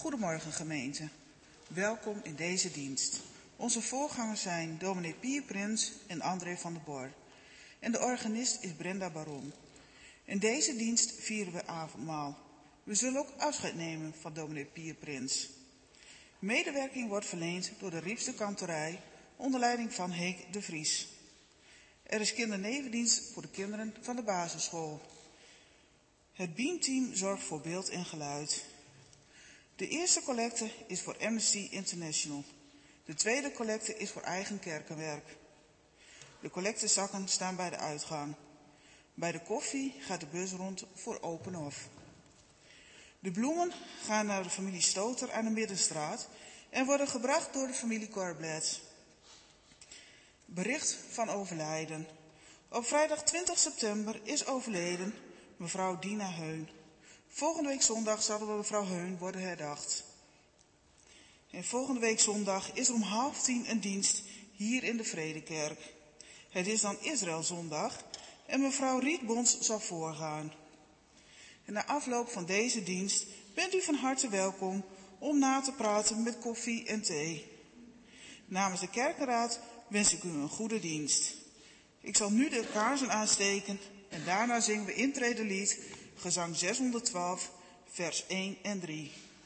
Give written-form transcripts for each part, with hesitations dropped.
Goedemorgen gemeente, welkom in deze dienst. Onze voorgangers zijn dominee Pier Prins en André van der Bor. En de organist is Brenda Baron. In deze dienst vieren we avondmaal. We zullen ook afscheid nemen van dominee Pier Prins. Medewerking wordt verleend door de Riepster Kantorij onder leiding van Henk de Vries. Er is kindernevendienst voor de kinderen van de basisschool. Het beamteam zorgt voor beeld en geluid. De eerste collecte is voor Amnesty International. De tweede collecte is voor eigen kerkenwerk. De collectezakken staan bij de uitgang. Bij de koffie gaat de bus rond voor Open Hof. De bloemen gaan naar de familie Stoter aan de Middenstraat en worden gebracht door de familie Corblad. Bericht van overlijden. Op vrijdag 20 september is overleden mevrouw Dina Heun. Volgende week zondag zal door mevrouw Heun worden herdacht. En volgende week zondag is er om 9:30 een dienst hier in de Vredekerk. Het is dan Israëlzondag en mevrouw Rietbons zal voorgaan. En na afloop van deze dienst bent u van harte welkom om na te praten met koffie en thee. Namens de kerkenraad wens ik u een goede dienst. Ik zal nu de kaarsen aansteken en daarna zingen we intredelied, gezang 612, vers 1 en 3.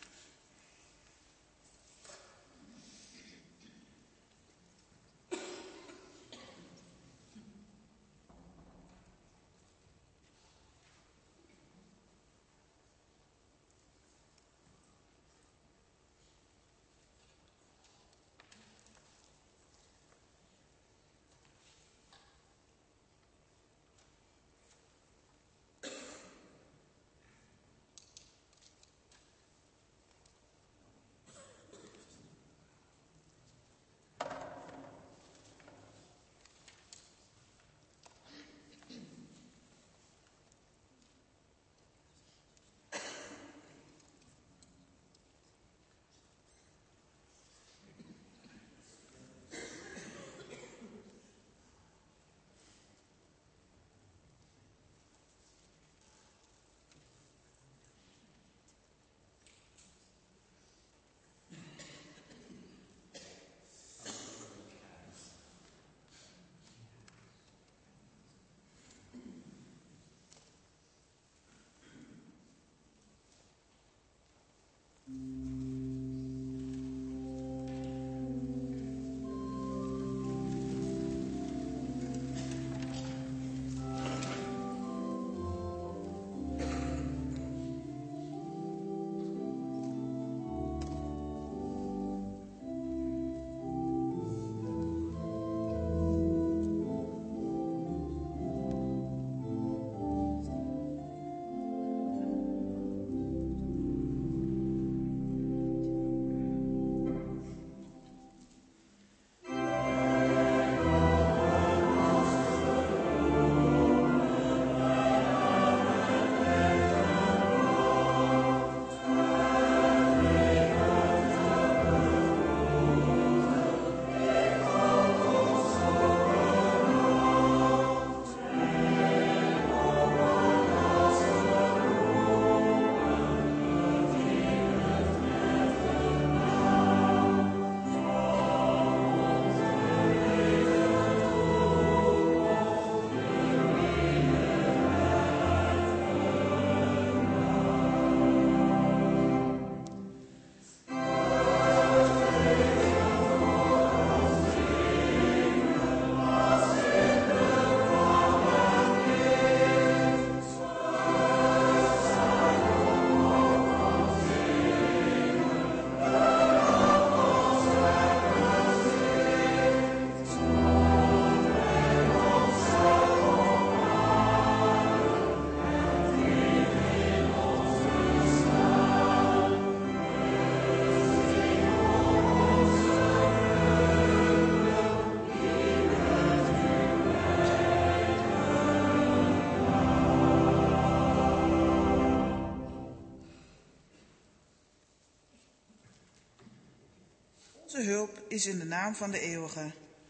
Onze hulp is in de naam van de Eeuwige,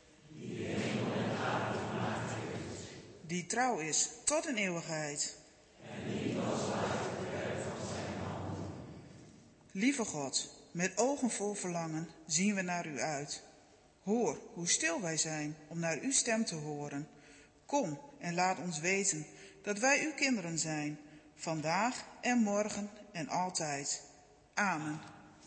die trouw is tot in eeuwigheid. Lieve God, met ogen vol verlangen zien we naar u uit. Hoor hoe stil wij zijn om naar uw stem te horen. Kom en laat ons weten dat wij uw kinderen zijn, vandaag en morgen en altijd. Amen.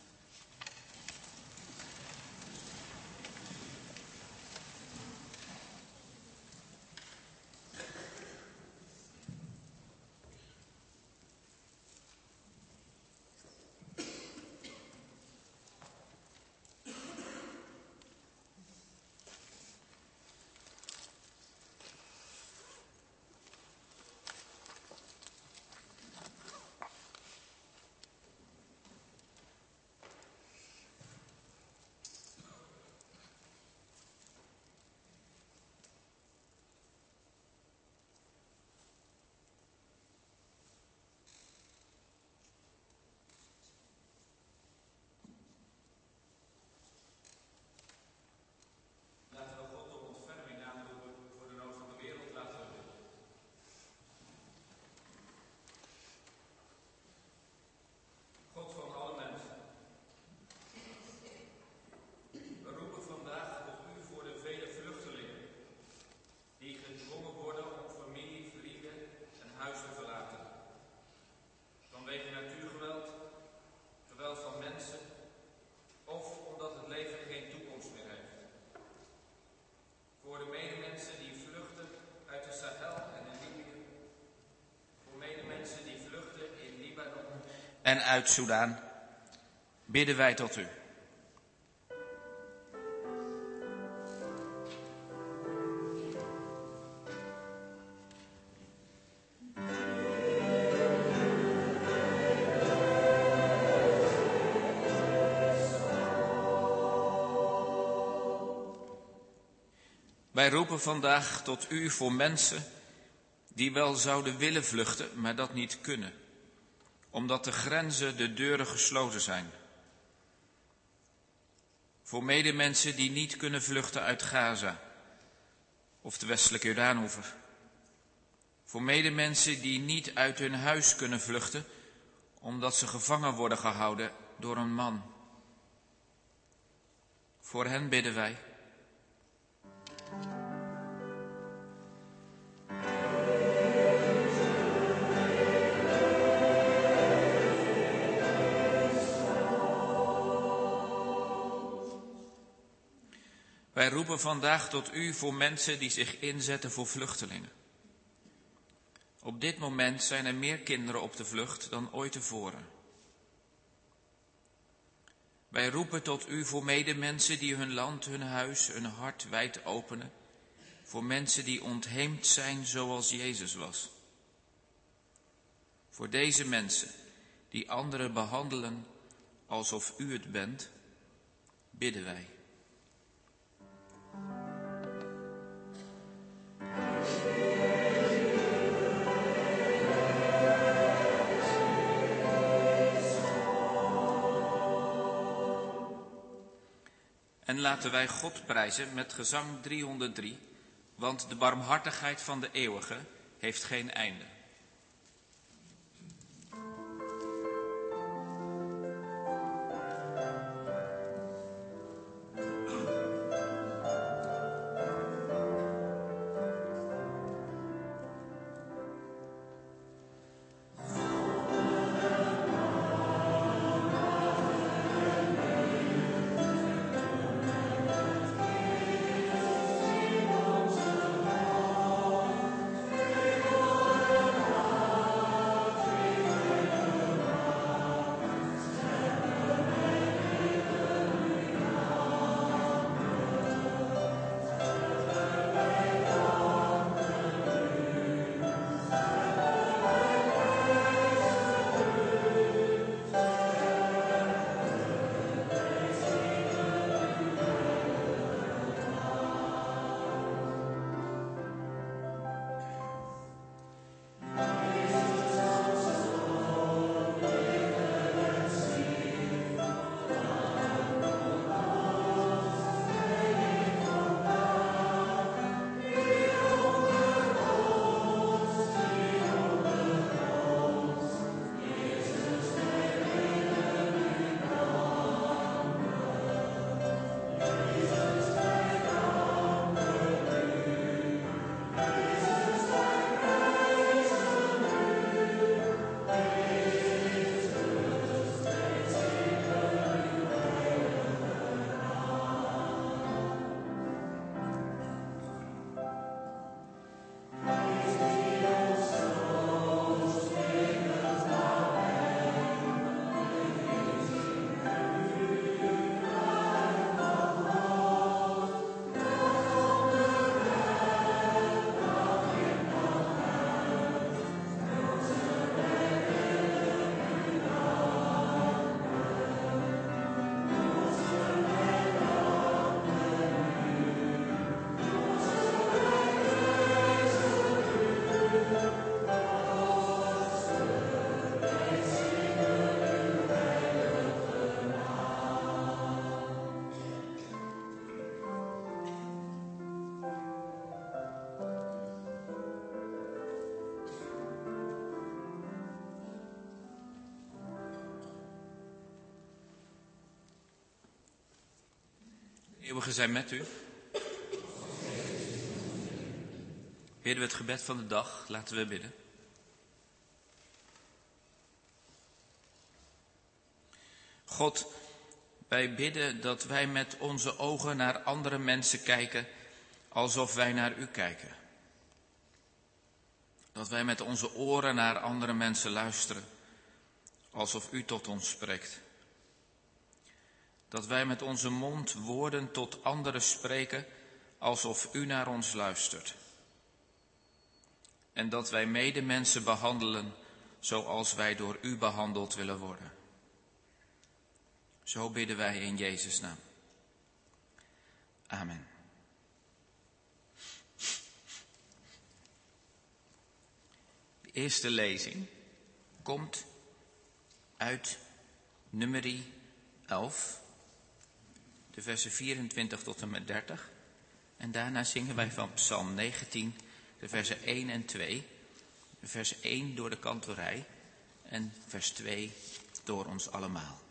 En uit Soedan bidden wij tot u. Wij roepen vandaag tot u voor mensen die wel zouden willen vluchten, maar dat niet kunnen, omdat de grenzen, de deuren gesloten zijn. Voor medemensen die niet kunnen vluchten uit Gaza of de westelijke Jordaanoever. Voor medemensen die niet uit hun huis kunnen vluchten, omdat ze gevangen worden gehouden door een man. Voor hen bidden wij. Wij roepen vandaag tot u voor mensen die zich inzetten voor vluchtelingen. Op dit moment zijn er meer kinderen op de vlucht dan ooit tevoren. Wij roepen tot u voor medemensen die hun land, hun huis, hun hart wijd openen. Voor mensen die ontheemd zijn zoals Jezus was. Voor deze mensen die anderen behandelen alsof u het bent, bidden wij. En laten wij God prijzen met gezang 303, want de barmhartigheid van de eeuwige heeft geen einde. Eeuwige zij met u. Bidden we het gebed van de dag. Laten we bidden. God, wij bidden dat wij met onze ogen naar andere mensen kijken alsof wij naar u kijken. Dat wij met onze oren naar andere mensen luisteren alsof u tot ons spreekt. Dat wij met onze mond woorden tot anderen spreken alsof u naar ons luistert. En dat wij medemensen behandelen zoals wij door u behandeld willen worden. Zo bidden wij in Jezus' naam. Amen. De eerste lezing komt uit Numeri 11, de versen 24 tot en met 30. En daarna zingen wij van Psalm 19, de versen 1 en 2. De vers 1 door de kantorij en vers 2 door ons allemaal.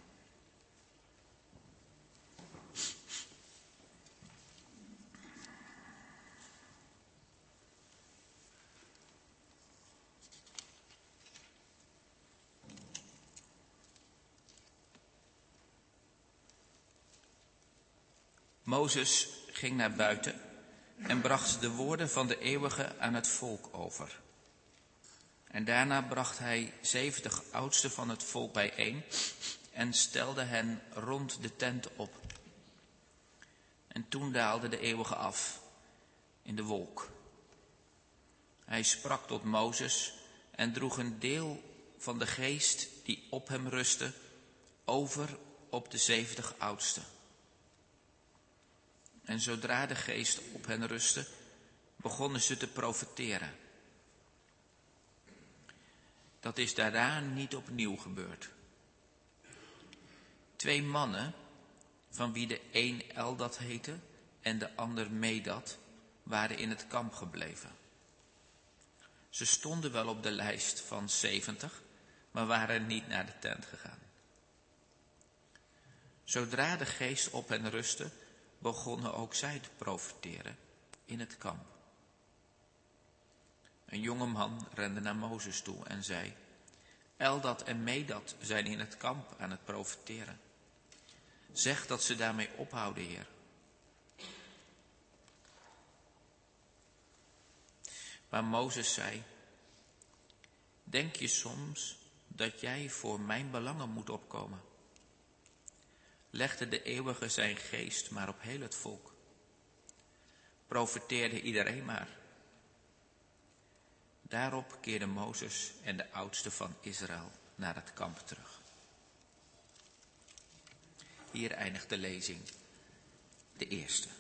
Mozes ging naar buiten en bracht de woorden van de Eeuwige aan het volk over. En daarna bracht hij 70 oudsten van het volk bijeen en stelde hen rond de tent op. En toen daalde de Eeuwige af in de wolk. Hij sprak tot Mozes en droeg een deel van de geest die op hem rustte over op de 70 oudsten. En zodra de geest op hen rustte, begonnen ze te profeteren. Dat is daarna niet opnieuw gebeurd. 2 mannen, van wie de een Eldad heette en de ander Medad, waren in het kamp gebleven. Ze stonden wel op de lijst van 70, maar waren niet naar de tent gegaan. Zodra de geest op hen rustte, begonnen ook zij te profeteren in het kamp. Een jonge man rende naar Mozes toe en zei: Eldad en Medad zijn in het kamp aan het profeteren. Zeg dat ze daarmee ophouden, Heer. Maar Mozes zei: Denk je soms dat jij voor mijn belangen moet opkomen? Legde de Eeuwige zijn geest maar op heel het volk. Profeteerde iedereen maar. Daarop keerden Mozes en de oudsten van Israël naar het kamp terug. Hier eindigt de lezing, de eerste.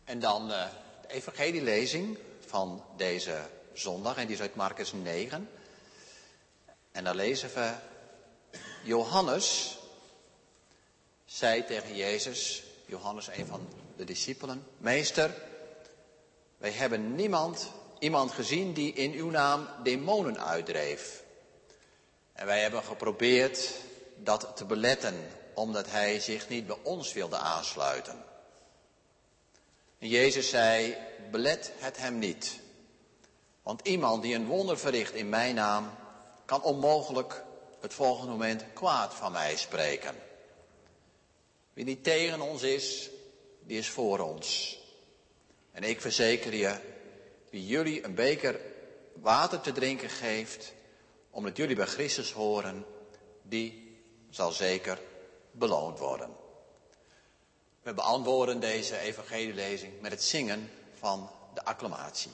En dan de evangelielezing van deze zondag. En die is uit Marcus 9. En dan lezen we: Johannes zei tegen Jezus, Johannes, een van de discipelen: Meester, wij hebben iemand gezien die in uw naam demonen uitdreef. En wij hebben geprobeerd dat te beletten, omdat hij zich niet bij ons wilde aansluiten. En Jezus zei: belet het hem niet. Want iemand die een wonder verricht in mijn naam, kan onmogelijk het volgende moment kwaad van mij spreken. Wie niet tegen ons is, die is voor ons. En ik verzeker je, wie jullie een beker water te drinken geeft, omdat jullie bij Christus horen, die zal zeker beloond worden. We beantwoorden deze evangelielezing met het zingen van de acclamatie.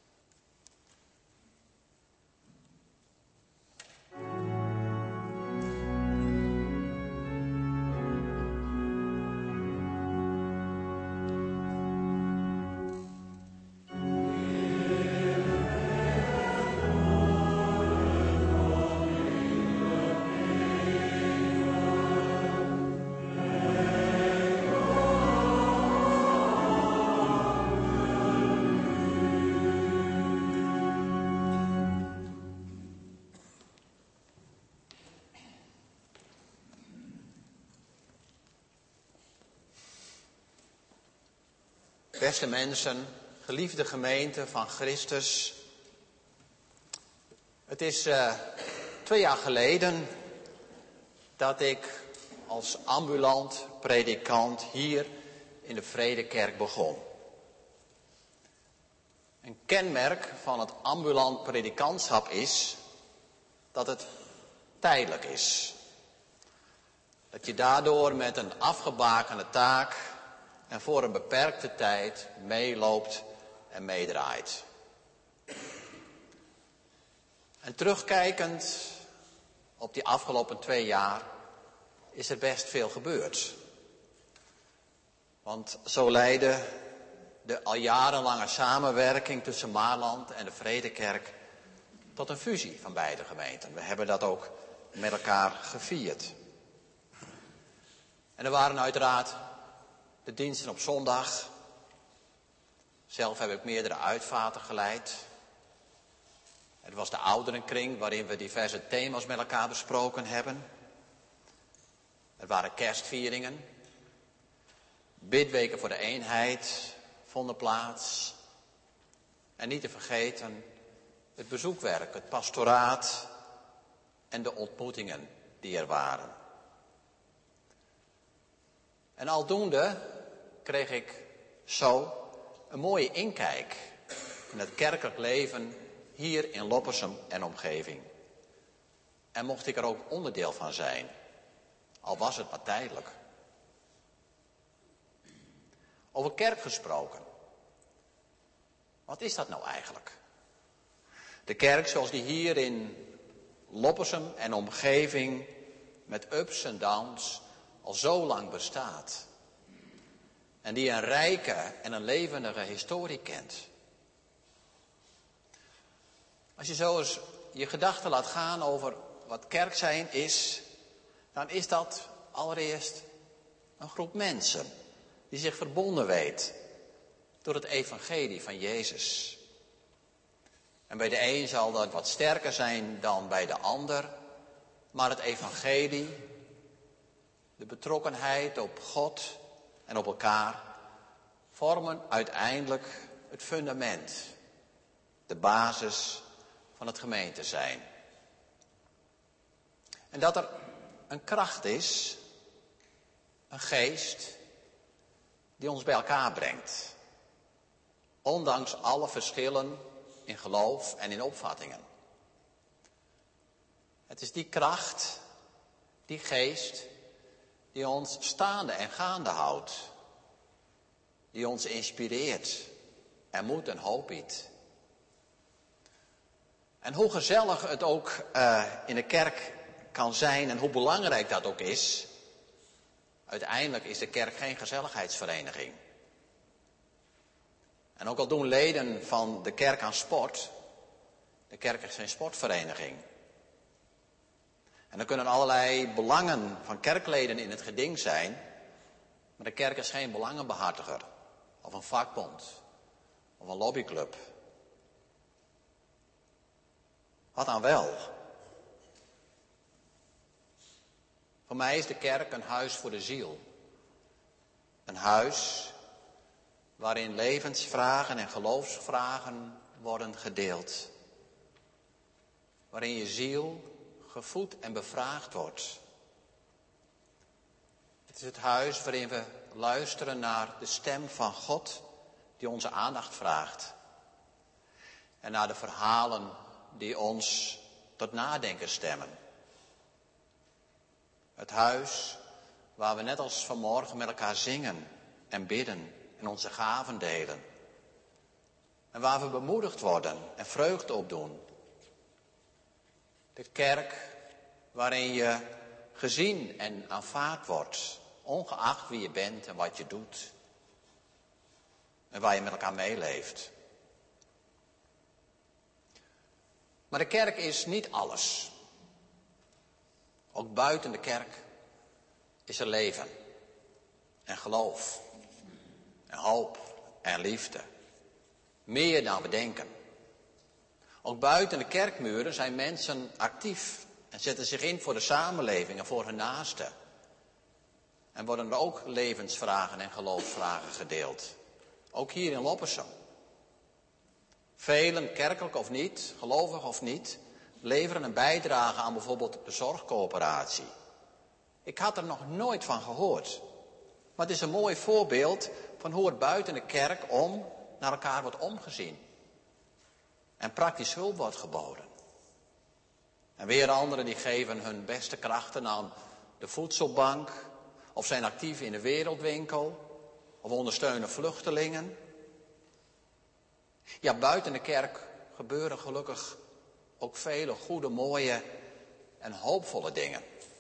Beste mensen, geliefde gemeente van Christus. Het is 2 jaar geleden dat ik als ambulant predikant hier in de Vredekerk begon. Een kenmerk van het ambulant predikantschap is dat het tijdelijk is. Dat je daardoor met een afgebakende taak en voor een beperkte tijd meeloopt en meedraait. En terugkijkend op die afgelopen 2 jaar is er best veel gebeurd. Want zo leidde de al jarenlange samenwerking tussen Maarland en de Vredekerk tot een fusie van beide gemeenten. We hebben dat ook met elkaar gevierd. En er waren uiteraard de diensten op zondag. Zelf heb ik meerdere uitvaarten geleid. Het was de ouderenkring waarin we diverse thema's met elkaar besproken hebben. Er waren kerstvieringen. Bidweken voor de eenheid vonden plaats. En niet te vergeten het bezoekwerk, het pastoraat en de ontmoetingen die er waren. En aldoende kreeg ik zo een mooie inkijk in het kerkelijk leven hier in Loppersum en omgeving. En mocht ik er ook onderdeel van zijn, al was het maar tijdelijk. Over kerk gesproken. Wat is dat nou eigenlijk? De kerk zoals die hier in Loppersum en omgeving met ups en downs al zo lang bestaat. En die een rijke en een levendige historie kent. Als je zo eens je gedachten laat gaan over wat kerk zijn is, dan is dat allereerst een groep mensen die zich verbonden weet door het evangelie van Jezus. En bij de een zal dat wat sterker zijn dan bij de ander, maar het evangelie, de betrokkenheid op God en op elkaar, vormen uiteindelijk het fundament, de basis van het gemeente zijn. En dat er een kracht is, een geest, die ons bij elkaar brengt. Ondanks alle verschillen in geloof en in opvattingen. Het is die kracht, die geest, die ons staande en gaande houdt. Die ons inspireert en moed en hoop biedt. En hoe gezellig het ook in de kerk kan zijn en hoe belangrijk dat ook is. Uiteindelijk is de kerk geen gezelligheidsvereniging. En ook al doen leden van de kerk aan sport, de kerk is geen sportvereniging. En er kunnen allerlei belangen van kerkleden in het geding zijn, maar de kerk is geen belangenbehartiger, of een vakbond, of een lobbyclub. Wat dan wel? Voor mij is de kerk een huis voor de ziel. Een huis waarin levensvragen en geloofsvragen worden gedeeld. Waarin je ziel gevoed en bevraagd wordt. Het is het huis waarin we luisteren naar de stem van God die onze aandacht vraagt. En naar de verhalen die ons tot nadenken stemmen. Het huis waar we net als vanmorgen met elkaar zingen en bidden en onze gaven delen. En waar we bemoedigd worden en vreugde opdoen. De kerk waarin je gezien en aanvaard wordt, ongeacht wie je bent en wat je doet. En waar je met elkaar meeleeft. Maar de kerk is niet alles. Ook buiten de kerk is er leven en geloof en hoop en liefde. Meer dan we denken. Ook buiten de kerkmuren zijn mensen actief en zetten zich in voor de samenleving en voor hun naasten. En worden er ook levensvragen en geloofsvragen gedeeld. Ook hier in Loppersum. Velen, kerkelijk of niet, gelovig of niet, leveren een bijdrage aan bijvoorbeeld de zorgcoöperatie. Ik had er nog nooit van gehoord. Maar het is een mooi voorbeeld van hoe er buiten de kerk naar elkaar wordt omgezien. En praktisch hulp wordt geboden. En weer anderen die geven hun beste krachten aan de voedselbank. Of zijn actief in de wereldwinkel. Of ondersteunen vluchtelingen. Ja, buiten de kerk gebeuren gelukkig ook vele goede, mooie en hoopvolle dingen.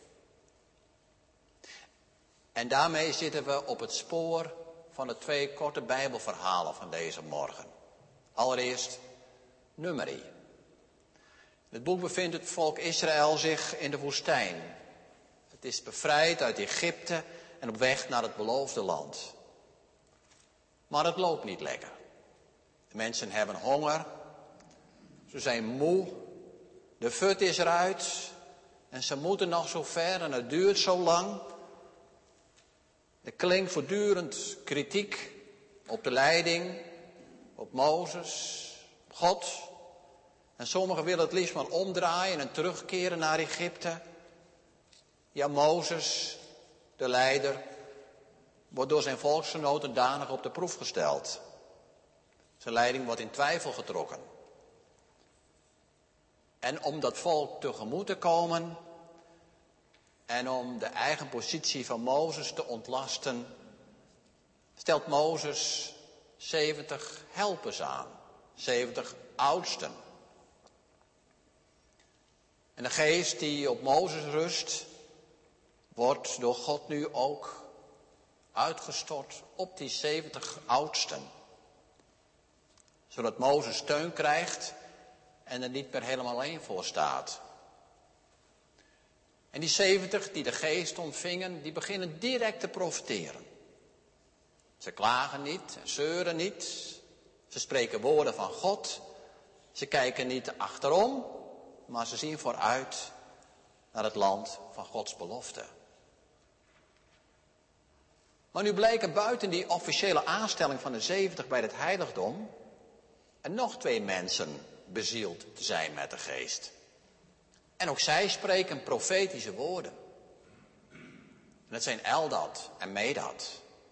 En daarmee zitten we op het spoor van de 2 korte Bijbelverhalen van deze morgen. Allereerst Numeri. In het boek bevindt het volk Israël zich in de woestijn. Het is bevrijd uit Egypte en op weg naar het beloofde land. Maar het loopt niet lekker. De mensen hebben honger. Ze zijn moe. De fut is eruit. En ze moeten nog zo ver en het duurt zo lang. Er klinkt voortdurend kritiek op de leiding, op Mozes, op God. En sommigen willen het liefst maar omdraaien en terugkeren naar Egypte. Ja, Mozes, de leider, wordt door zijn volksgenoten danig op de proef gesteld. Zijn leiding wordt in twijfel getrokken. En om dat volk tegemoet te komen en om de eigen positie van Mozes te ontlasten, stelt Mozes 70 helpers aan, 70 oudsten. En de geest die op Mozes rust, wordt door God nu ook uitgestort op die 70 oudsten. Zodat Mozes steun krijgt en er niet meer helemaal alleen voor staat. En die 70 die de geest ontvingen, die beginnen direct te profiteren. Ze klagen niet en zeuren niet. Ze spreken woorden van God. Ze kijken niet achterom, maar ze zien vooruit naar het land van Gods belofte. Maar nu blijken buiten die officiële aanstelling van de 70 bij het heiligdom er nog 2 mensen bezield te zijn met de geest. En ook zij spreken profetische woorden. En dat zijn Eldad en Medad.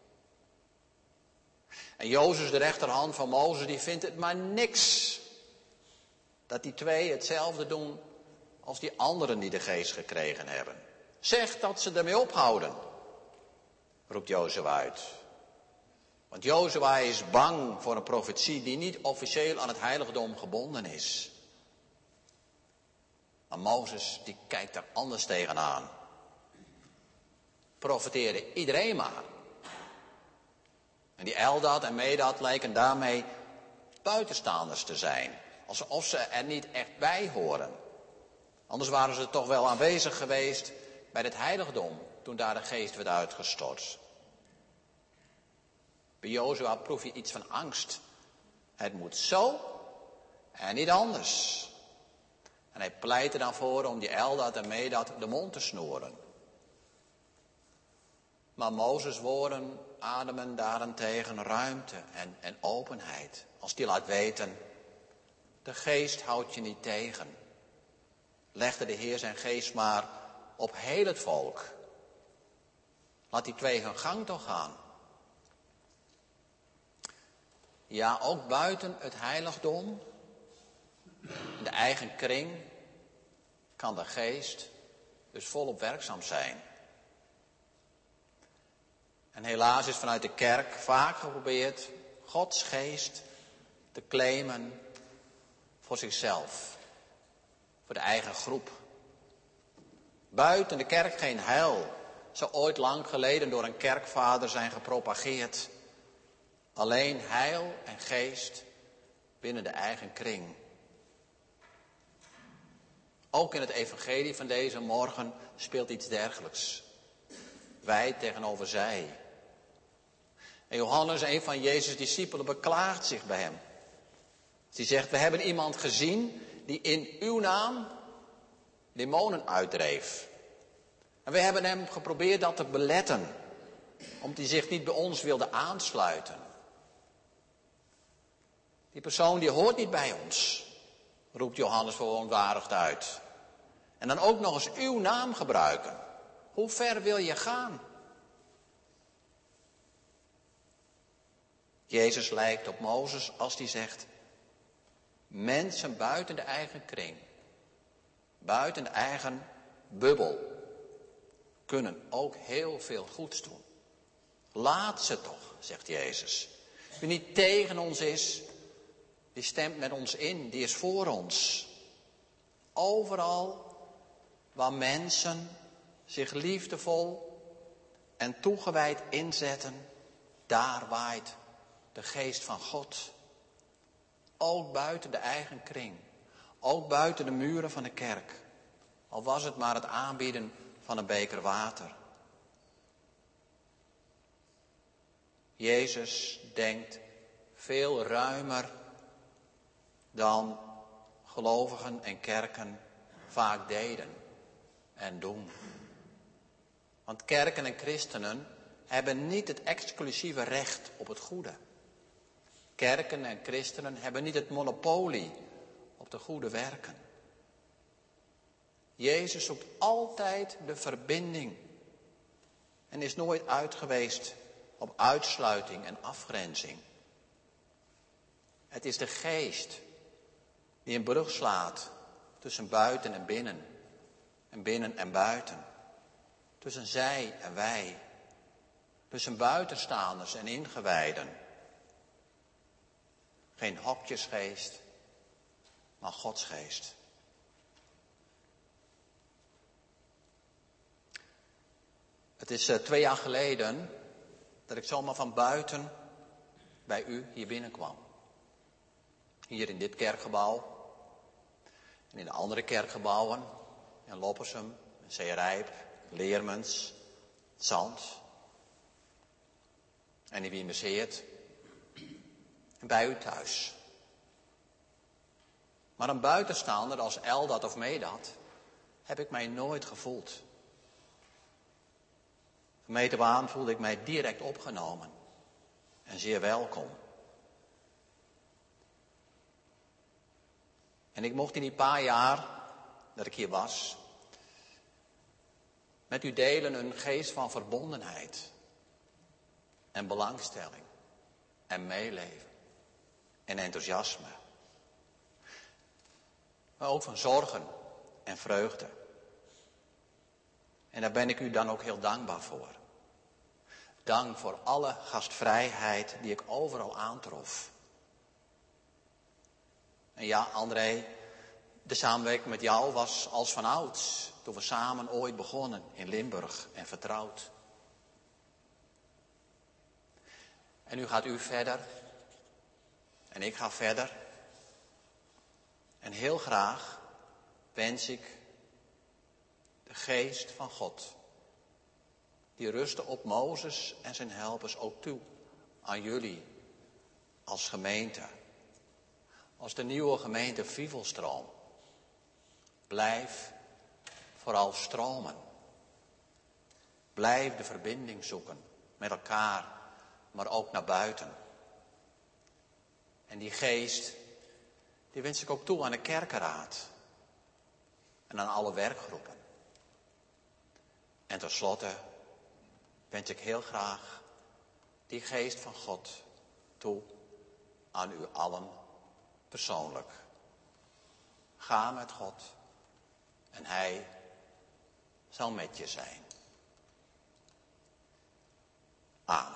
En Jozef, de rechterhand van Mozes, die vindt het maar niks dat die 2 hetzelfde doen als die anderen die de geest gekregen hebben. Zeg dat ze ermee ophouden, roept Jozef uit. Want Jozua is bang voor een profetie die niet officieel aan het heiligdom gebonden is. Maar Mozes die kijkt er anders tegenaan. Profeteerde iedereen maar. En die Eldad en Medad lijken daarmee buitenstaanders te zijn. Alsof ze er niet echt bij horen. Anders waren ze toch wel aanwezig geweest bij het heiligdom toen daar de geest werd uitgestort. Bij Jozua proef je iets van angst. Het moet zo en niet anders. En hij pleit er dan voor om die Eldad en Medad de mond te snoeren. Maar Mozes' woorden ademen daarentegen ruimte en openheid. Als die laat weten, de geest houdt je niet tegen. Legde de Heer zijn geest maar op heel het volk. Laat die twee hun gang toch gaan. Ja, ook buiten het heiligdom, in de eigen kring, kan de geest dus volop werkzaam zijn. En helaas is vanuit de kerk vaak geprobeerd Gods geest te claimen voor zichzelf, voor de eigen groep. Buiten de kerk geen heil, zou ooit lang geleden door een kerkvader zijn gepropageerd. Alleen heil en geest binnen de eigen kring. Ook in het evangelie van deze morgen speelt iets dergelijks. Wij tegenover zij. En Johannes, een van Jezus' discipelen, beklaagt zich bij hem. Die zegt, we hebben iemand gezien die in uw naam demonen uitdreef. En we hebben hem geprobeerd dat te beletten, omdat hij zich niet bij ons wilde aansluiten. Die persoon die hoort niet bij ons, roept Johannes verontwaardigd uit. En dan ook nog eens uw naam gebruiken. Hoe ver wil je gaan? Jezus lijkt op Mozes als hij zegt, mensen buiten de eigen kring, buiten de eigen bubbel, kunnen ook heel veel goeds doen. Laat ze toch, zegt Jezus. Wie niet tegen ons is, die stemt met ons in, die is voor ons. Overal waar mensen zich liefdevol en toegewijd inzetten, daar waait de geest van God. Ook buiten de eigen kring, ook buiten de muren van de kerk. Al was het maar het aanbieden van een beker water. Jezus denkt veel ruimer dan gelovigen en kerken vaak deden en doen. Want kerken en christenen hebben niet het exclusieve recht op het goede. Kerken en christenen hebben niet het monopolie op de goede werken. Jezus zoekt altijd de verbinding en is nooit uit geweest op uitsluiting en afgrenzing. Het is de geest die een brug slaat tussen buiten en binnen en buiten. Tussen zij en wij, tussen buitenstaanders en ingewijden. Geen hokjesgeest, maar Gods geest. Het is 2 jaar geleden dat ik zomaar van buiten bij u hier binnenkwam. Hier in dit kerkgebouw en in de andere kerkgebouwen, in Loppersum, in Zeerijp, Leermens, Zand en in Wiemersheerd en bij u thuis. Maar een buitenstaander als Eldad of Medad heb ik mij nooit gevoeld. Gemeente Waan voelde ik mij direct opgenomen en zeer welkom. En ik mocht in die paar jaar dat ik hier was met u delen een geest van verbondenheid en belangstelling en meeleven en enthousiasme. Maar ook van zorgen en vreugde. En daar ben ik u dan ook heel dankbaar voor. Dank voor alle gastvrijheid die ik overal aantrof. En ja, André, de samenwerking met jou was als vanouds, toen we samen ooit begonnen in Limburg en vertrouwd. En nu gaat u verder. En ik ga verder. En heel graag wens ik de geest van God, die rustte op Mozes en zijn helpers, ook toe aan jullie als gemeente. Als de nieuwe gemeente Vivelstroom. Blijf vooral stromen. Blijf de verbinding zoeken met elkaar, maar ook naar buiten. En die geest, die wens ik ook toe aan de kerkenraad. En aan alle werkgroepen. En tenslotte wens ik heel graag die geest van God toe aan u allen persoonlijk. Ga met God en Hij zal met je zijn. Amen.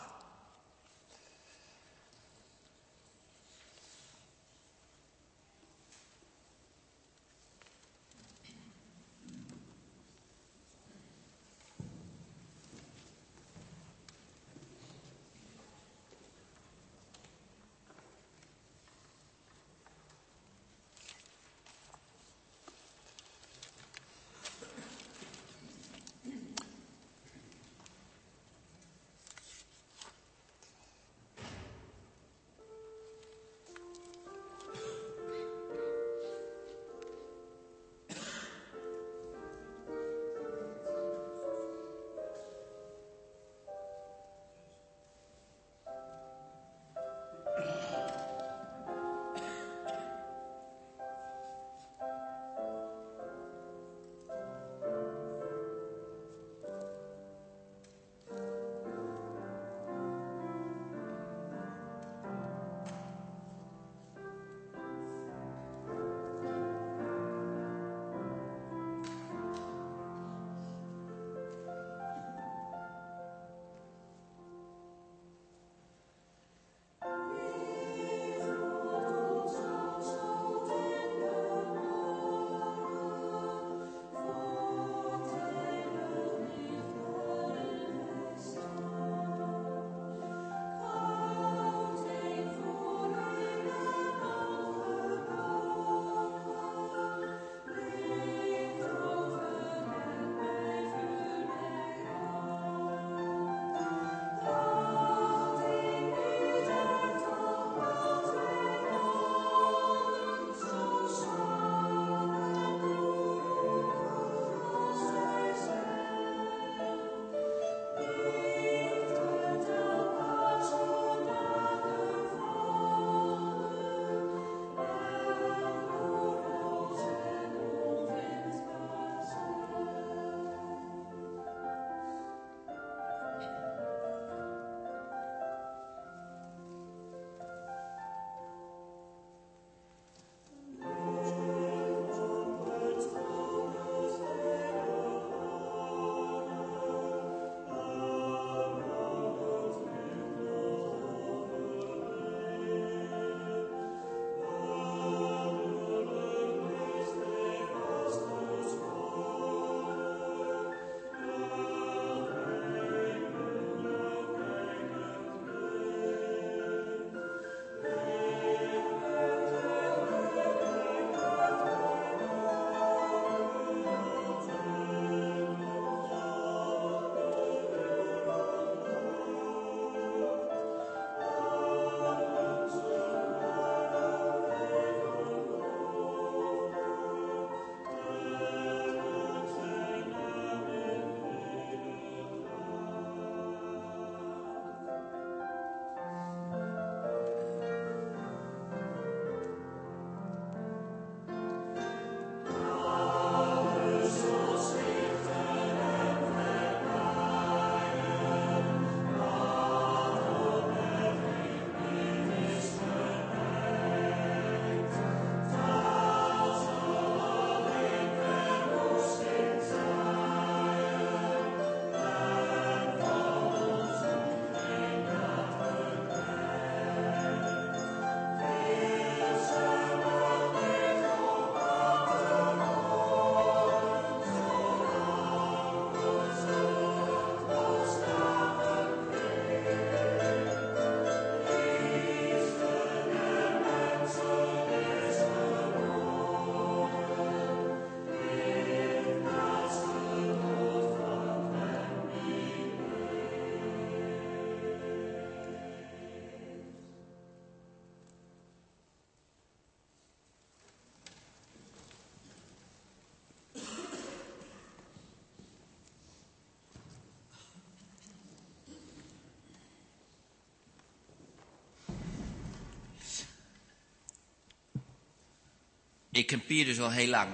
Ik ken Pier dus al heel lang.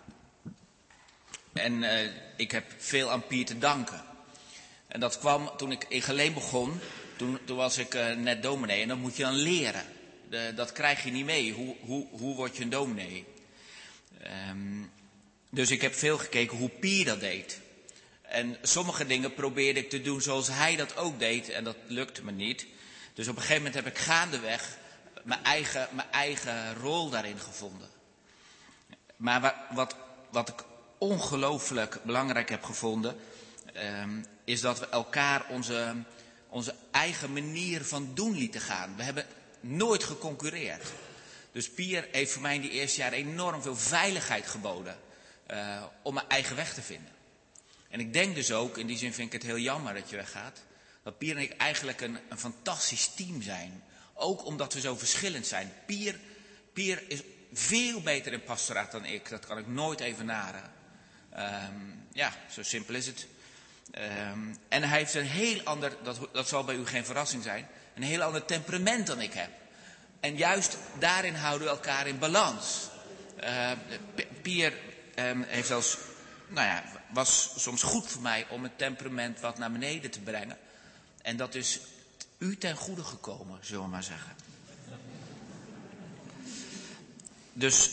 En ik heb veel aan Pier te danken. En dat kwam toen ik in Geleen begon. Toen was ik net dominee en dat moet je dan leren. Dat krijg je niet mee. Hoe word je een dominee? Dus ik heb veel gekeken hoe Pier dat deed. En sommige dingen probeerde ik te doen zoals hij dat ook deed. En dat lukte me niet. Dus op een gegeven moment heb ik gaandeweg mijn eigen rol daarin gevonden. Maar wat ik ongelooflijk belangrijk heb gevonden, is dat we elkaar onze eigen manier van doen lieten gaan. We hebben nooit geconcurreerd. Dus Pier heeft voor mij in die eerste jaar enorm veel veiligheid geboden om mijn eigen weg te vinden. En ik denk dus ook, in die zin vind ik het heel jammer dat je weggaat, dat Pier en ik eigenlijk een fantastisch team zijn. Ook omdat we zo verschillend zijn. Pier is veel beter in pastoraat dan ik. Dat kan ik nooit evenaren. Zo simpel is het. En hij heeft een heel ander, dat zal bij u geen verrassing zijn, een heel ander temperament dan ik heb. En juist daarin houden we elkaar in balans. Pier heeft was soms goed voor mij om het temperament wat naar beneden te brengen. En dat is u ten goede gekomen, zullen we maar zeggen. Dus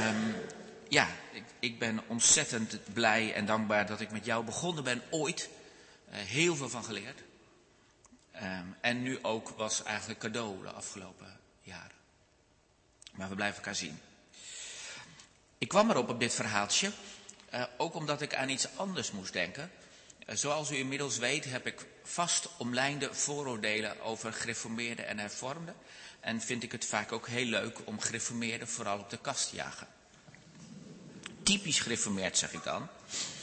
ik ben ontzettend blij en dankbaar dat ik met jou begonnen ben ooit. Heel veel van geleerd. En nu ook was eigenlijk cadeau de afgelopen jaren. Maar we blijven elkaar zien. Ik kwam erop op dit verhaaltje. Ook omdat ik aan iets anders moest denken. Zoals u inmiddels weet heb ik vast omlijnde vooroordelen over gereformeerden en hervormden. En vind ik het vaak ook heel leuk om gereformeerden vooral op de kast te jagen. Typisch gereformeerd zeg ik dan.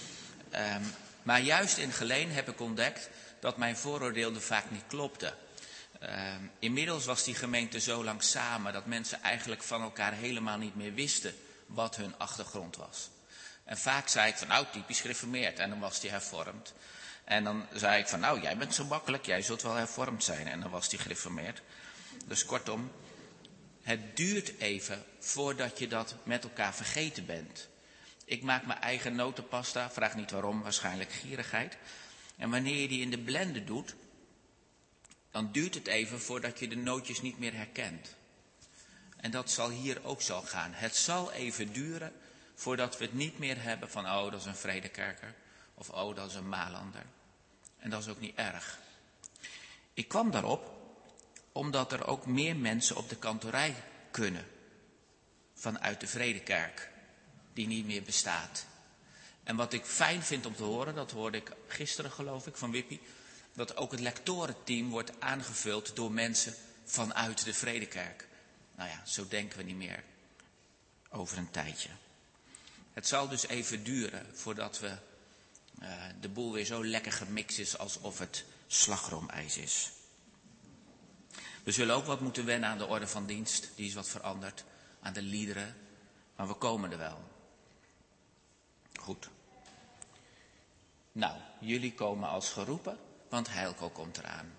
Maar juist in Geleen heb ik ontdekt dat mijn vooroordeel vaak niet klopte. Inmiddels was die gemeente zo lang samen dat mensen eigenlijk van elkaar helemaal niet meer wisten wat hun achtergrond was. En vaak zei ik van typisch gereformeerd en dan was die hervormd. En dan zei ik van jij bent zo makkelijk, jij zult wel hervormd zijn en dan was die gereformeerd. Dus kortom, het duurt even voordat je dat met elkaar vergeten bent. Ik maak mijn eigen notenpasta, vraag niet waarom, waarschijnlijk gierigheid. En wanneer je die in de blender doet, dan duurt het even voordat je de nootjes niet meer herkent. En dat zal hier ook zo gaan. Het zal even duren voordat we het niet meer hebben van dat is een Vredekerker of dat is een Malander. En dat is ook niet erg. Ik kwam daarop omdat er ook meer mensen op de kantorij kunnen vanuit de Vredekerk die niet meer bestaat. En wat ik fijn vind om te horen, dat hoorde ik gisteren geloof ik van Wippie, dat ook het lectorenteam wordt aangevuld door mensen vanuit de Vredekerk. Zo denken we niet meer over een tijdje. Het zal dus even duren voordat de boel weer zo lekker gemixt is alsof het slagroomijs is. We zullen ook wat moeten wennen aan de orde van dienst, die is wat veranderd, aan de liederen, maar we komen er wel. Goed. Jullie komen als geroepen, want Heilco komt eraan.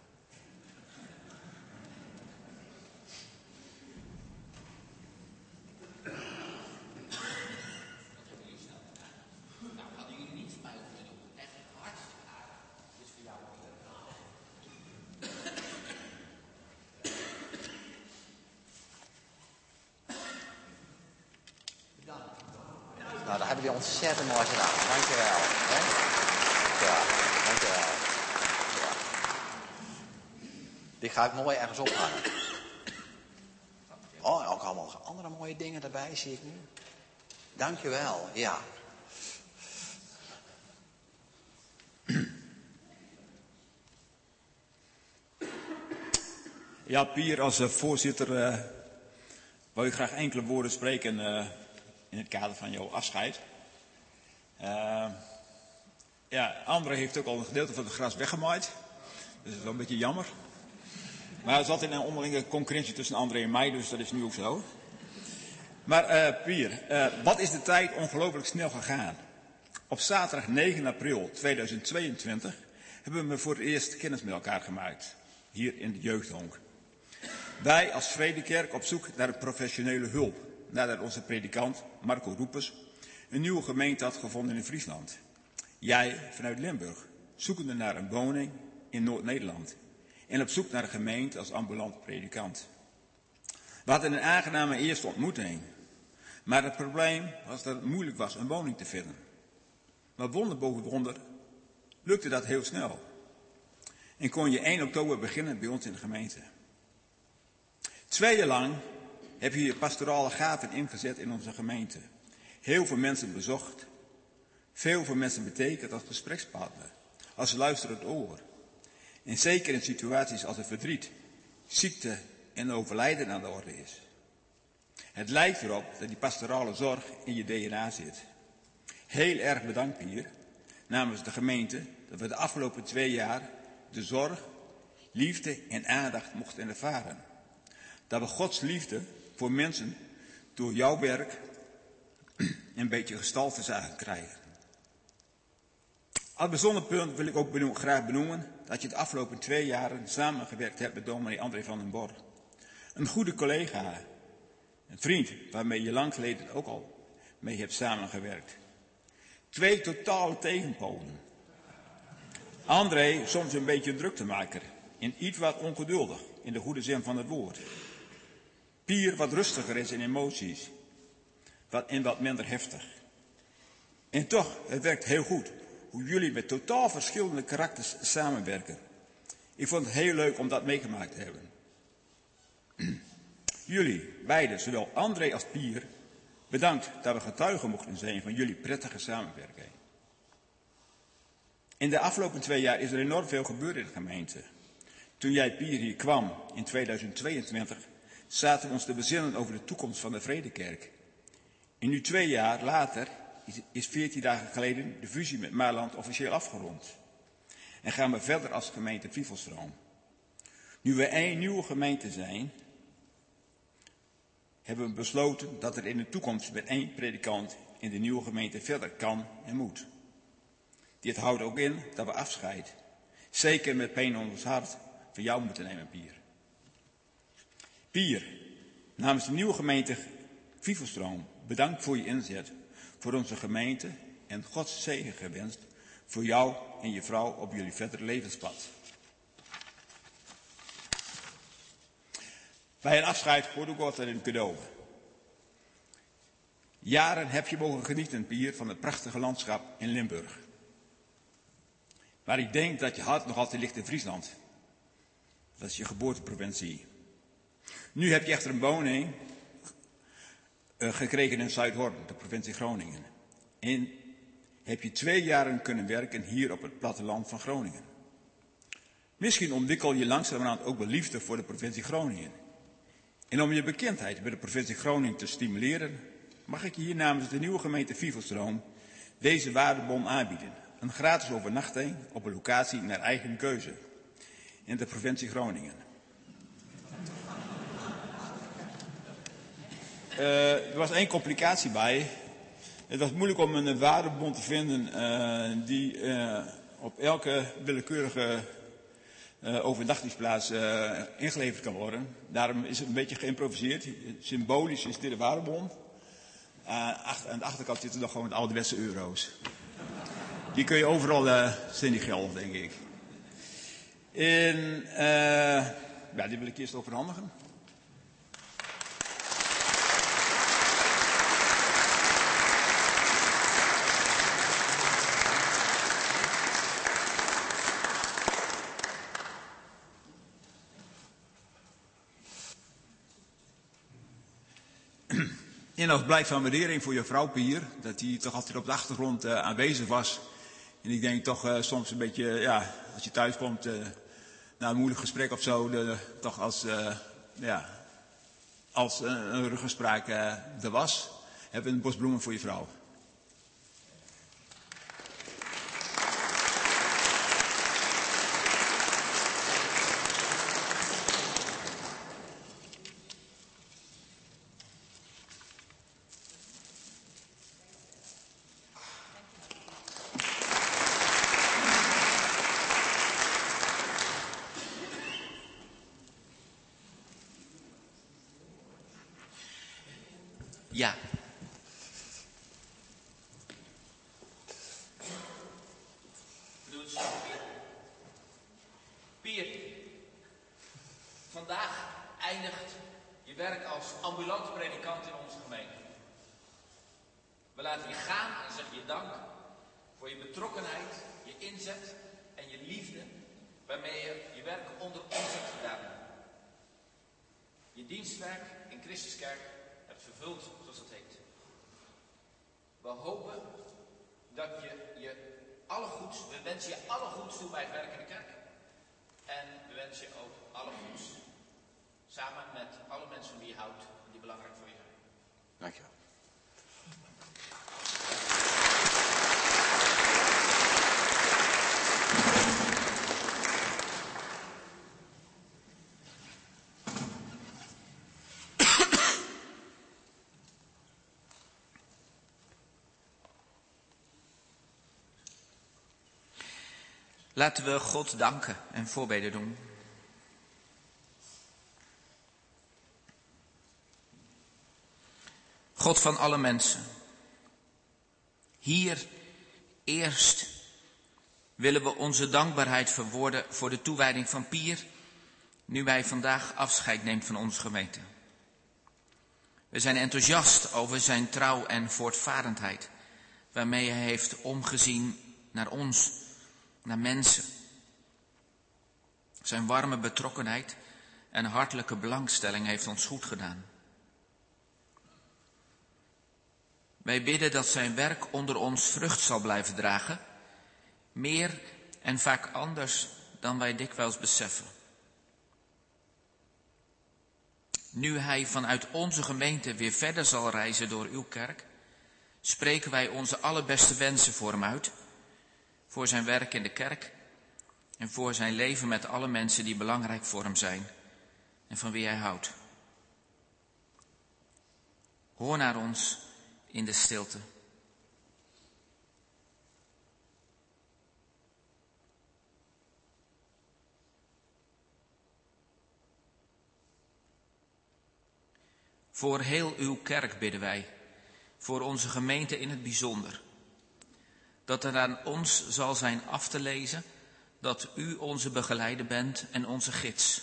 Dat hebben jullie ontzettend mooi gedaan. Dankjewel. Ja, dankjewel. Ja. Die ga ik mooi ergens ophangen. Ook allemaal andere mooie dingen erbij, zie ik nu. Dankjewel, ja. Ja, Pier, als voorzitter wil ik graag enkele woorden spreken in het kader van jouw afscheid. André heeft ook al een gedeelte van het gras weggemaaid. Dus dat is wel een beetje jammer. Maar er zat in een onderlinge concurrentie tussen André en mij, dus dat is nu ook zo. Maar Pier, wat is de tijd ongelooflijk snel gegaan? Op zaterdag 9 april 2022 hebben we voor het eerst kennis met elkaar gemaakt. Hier in de jeugdhonk. Wij als Vredekerk op zoek naar de professionele hulp. nadat onze predikant Marco Roepers een nieuwe gemeente had gevonden in Friesland. Jij vanuit Limburg, zoekende naar een woning in Noord-Nederland en op zoek naar een gemeente als ambulant predikant. We hadden een aangename eerste ontmoeting, maar het probleem was dat het moeilijk was een woning te vinden. Maar wonder boven wonder lukte dat heel snel. En kon je 1 oktober beginnen bij ons in de gemeente. 2 jaar lang heb je pastorale gaven ingezet in onze gemeente. Heel veel mensen bezocht. Veel voor mensen betekent als gesprekspartner. Als luisterend oor. En zeker in situaties als het verdriet, ziekte en overlijden aan de orde is. Het lijkt erop dat die pastorale zorg in je DNA zit. Heel erg bedankt hier namens de gemeente dat we de afgelopen 2 jaar de zorg, liefde en aandacht mochten ervaren. Dat we Gods liefde voor mensen door jouw werk een beetje gestalte zagen krijgen. Als bijzonder punt wil ik ook graag benoemen dat je de afgelopen 2 jaren samengewerkt hebt met dominee André van den Bor. Een goede collega, een vriend waarmee je lang geleden ook al mee hebt samengewerkt. 2 totale tegenpolen. André soms een beetje een druktemaker en iets wat ongeduldig in de goede zin van het woord. Pier wat rustiger is in emoties en wat minder heftig. En toch, het werkt heel goed hoe jullie met totaal verschillende karakters samenwerken. Ik vond het heel leuk om dat meegemaakt te hebben. Jullie, beiden, zowel André als Pier, bedankt dat we getuigen mochten zijn van jullie prettige samenwerking. In de afgelopen 2 jaar is er enorm veel gebeurd in de gemeente. Toen jij, Pier, hier kwam in 2022, zaten we ons te bezinnen over de toekomst van de Vredekerk. En nu 2 jaar later is 14 dagen geleden de fusie met Maarland officieel afgerond. En gaan we verder als gemeente Vivelstroom. Nu we 1 nieuwe gemeente zijn, hebben we besloten dat er in de toekomst met 1 predikant in de nieuwe gemeente verder kan en moet. Dit houdt ook in dat we afscheid, zeker met pijn onder ons hart, van jou moeten nemen, Pier. Pier, namens de nieuwe gemeente Vivelstroom, bedankt voor je inzet voor onze gemeente en Gods zegen gewenst voor jou en je vrouw op jullie verdere levenspad. Bij een afscheid hoort ook altijd een cadeau. Jaren heb je mogen genieten, Pier, van het prachtige landschap in Limburg. Maar ik denk dat je hart nog altijd ligt in Friesland. Dat is je geboorteprovincie. Nu heb je echter een woning gekregen in Zuidhorn, de provincie Groningen. En heb je 2 jaren kunnen werken hier op het platteland van Groningen. Misschien ontwikkel je langzamerhand ook wel liefde voor de provincie Groningen. En om je bekendheid bij de provincie Groningen te stimuleren, mag ik je hier namens de nieuwe gemeente Vivelstroom deze waardebon aanbieden. Een gratis overnachting op een locatie naar eigen keuze in de provincie Groningen. Er was 1 complicatie bij. Het was moeilijk om een waardebon te vinden die op elke willekeurige overnachtingsplaats ingeleverd kan worden. Daarom is het een beetje geïmproviseerd. Symbolisch is dit een waardebon. Aan de achterkant zitten nog gewoon de ouderwetse euro's. Die kun je overal zijn die gelden, denk ik. En die wil ik eerst overhandigen. En als blijk van waardering voor je vrouw, Pier, dat die toch altijd op de achtergrond aanwezig was. En ik denk toch soms een beetje, als je thuis komt, na een moeilijk gesprek of zo, toch als een ruggespraak er was, hebben we een bos bloemen voor je vrouw. Ja. Doe het zo, Pier. Vandaag eindigt je werk als ambulant predikant in onze gemeente. We laten je gaan en zeggen je dank voor je betrokkenheid, je inzet en je liefde waarmee je je werk onder ons hebt gedaan. Je dienstwerk in Christuskerk hebt vervuld zoals dat heet. We hopen dat we wensen je alle goeds toe bij het werk in de kerk. En we wensen je ook alle goeds samen met alle mensen die je houdt en die belangrijk voor je zijn. Dankjewel. Laten we God danken en voorbeden doen. God van alle mensen, hier eerst willen we onze dankbaarheid verwoorden voor de toewijding van Pier, nu hij vandaag afscheid neemt van onze gemeente. We zijn enthousiast over zijn trouw en voortvarendheid, waarmee hij heeft omgezien naar ons, naar mensen. Zijn warme betrokkenheid en hartelijke belangstelling heeft ons goed gedaan. Wij bidden dat zijn werk onder ons vrucht zal blijven dragen, meer en vaak anders dan wij dikwijls beseffen. Nu hij vanuit onze gemeente weer verder zal reizen door uw kerk, spreken wij onze allerbeste wensen voor hem uit, voor zijn werk in de kerk en voor zijn leven met alle mensen die belangrijk voor hem zijn en van wie hij houdt. Hoor naar ons in de stilte. Voor heel uw kerk bidden wij, voor onze gemeente in het bijzonder, dat er aan ons zal zijn af te lezen dat u onze begeleider bent en onze gids.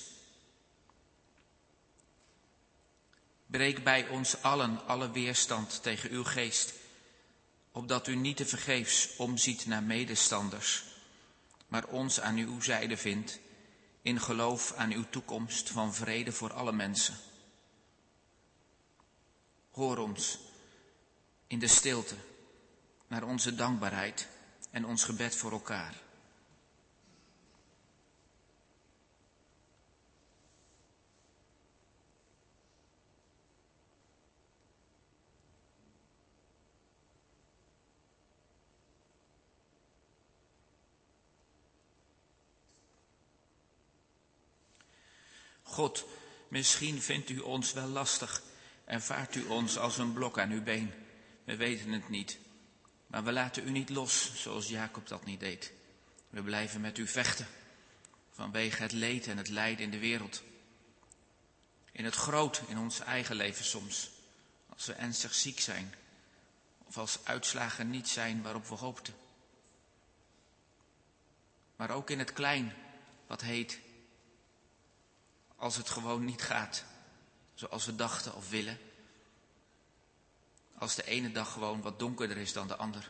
Breek bij ons allen alle weerstand tegen uw geest, opdat u niet te vergeefs omziet naar medestanders, maar ons aan uw zijde vindt, in geloof aan uw toekomst van vrede voor alle mensen. Hoor ons in de stilte naar onze dankbaarheid en ons gebed voor elkaar. God, misschien vindt u ons wel lastig, ervaart u ons als een blok aan uw been. We weten het niet, maar we laten u niet los zoals Jacob dat niet deed. We blijven met u vechten, vanwege het leed en het lijden in de wereld. In het groot, in ons eigen leven soms, als we ernstig ziek zijn, of als uitslagen niet zijn waarop we hoopten. Maar ook in het klein, wat heet, als het gewoon niet gaat, zoals we dachten of willen. Als de ene dag gewoon wat donkerder is dan de ander.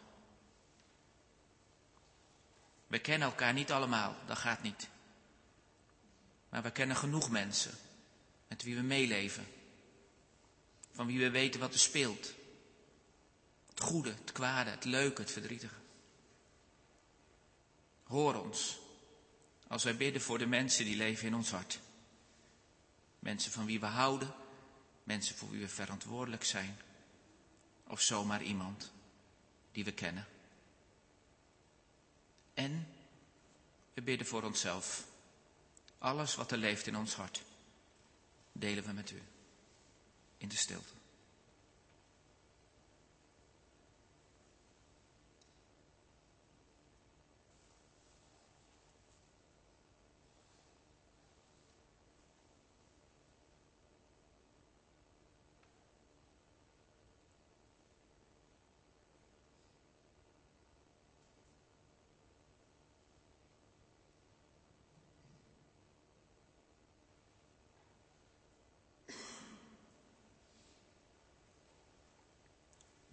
We kennen elkaar niet allemaal, dat gaat niet. Maar we kennen genoeg mensen met wie we meeleven. Van wie we weten wat er speelt. Het goede, het kwade, het leuke, het verdrietige. Hoor ons als wij bidden voor de mensen die leven in ons hart. Mensen van wie we houden, mensen voor wie we verantwoordelijk zijn. Of zomaar iemand die we kennen. En we bidden voor onszelf. Alles wat er leeft in ons hart, delen we met u in de stilte.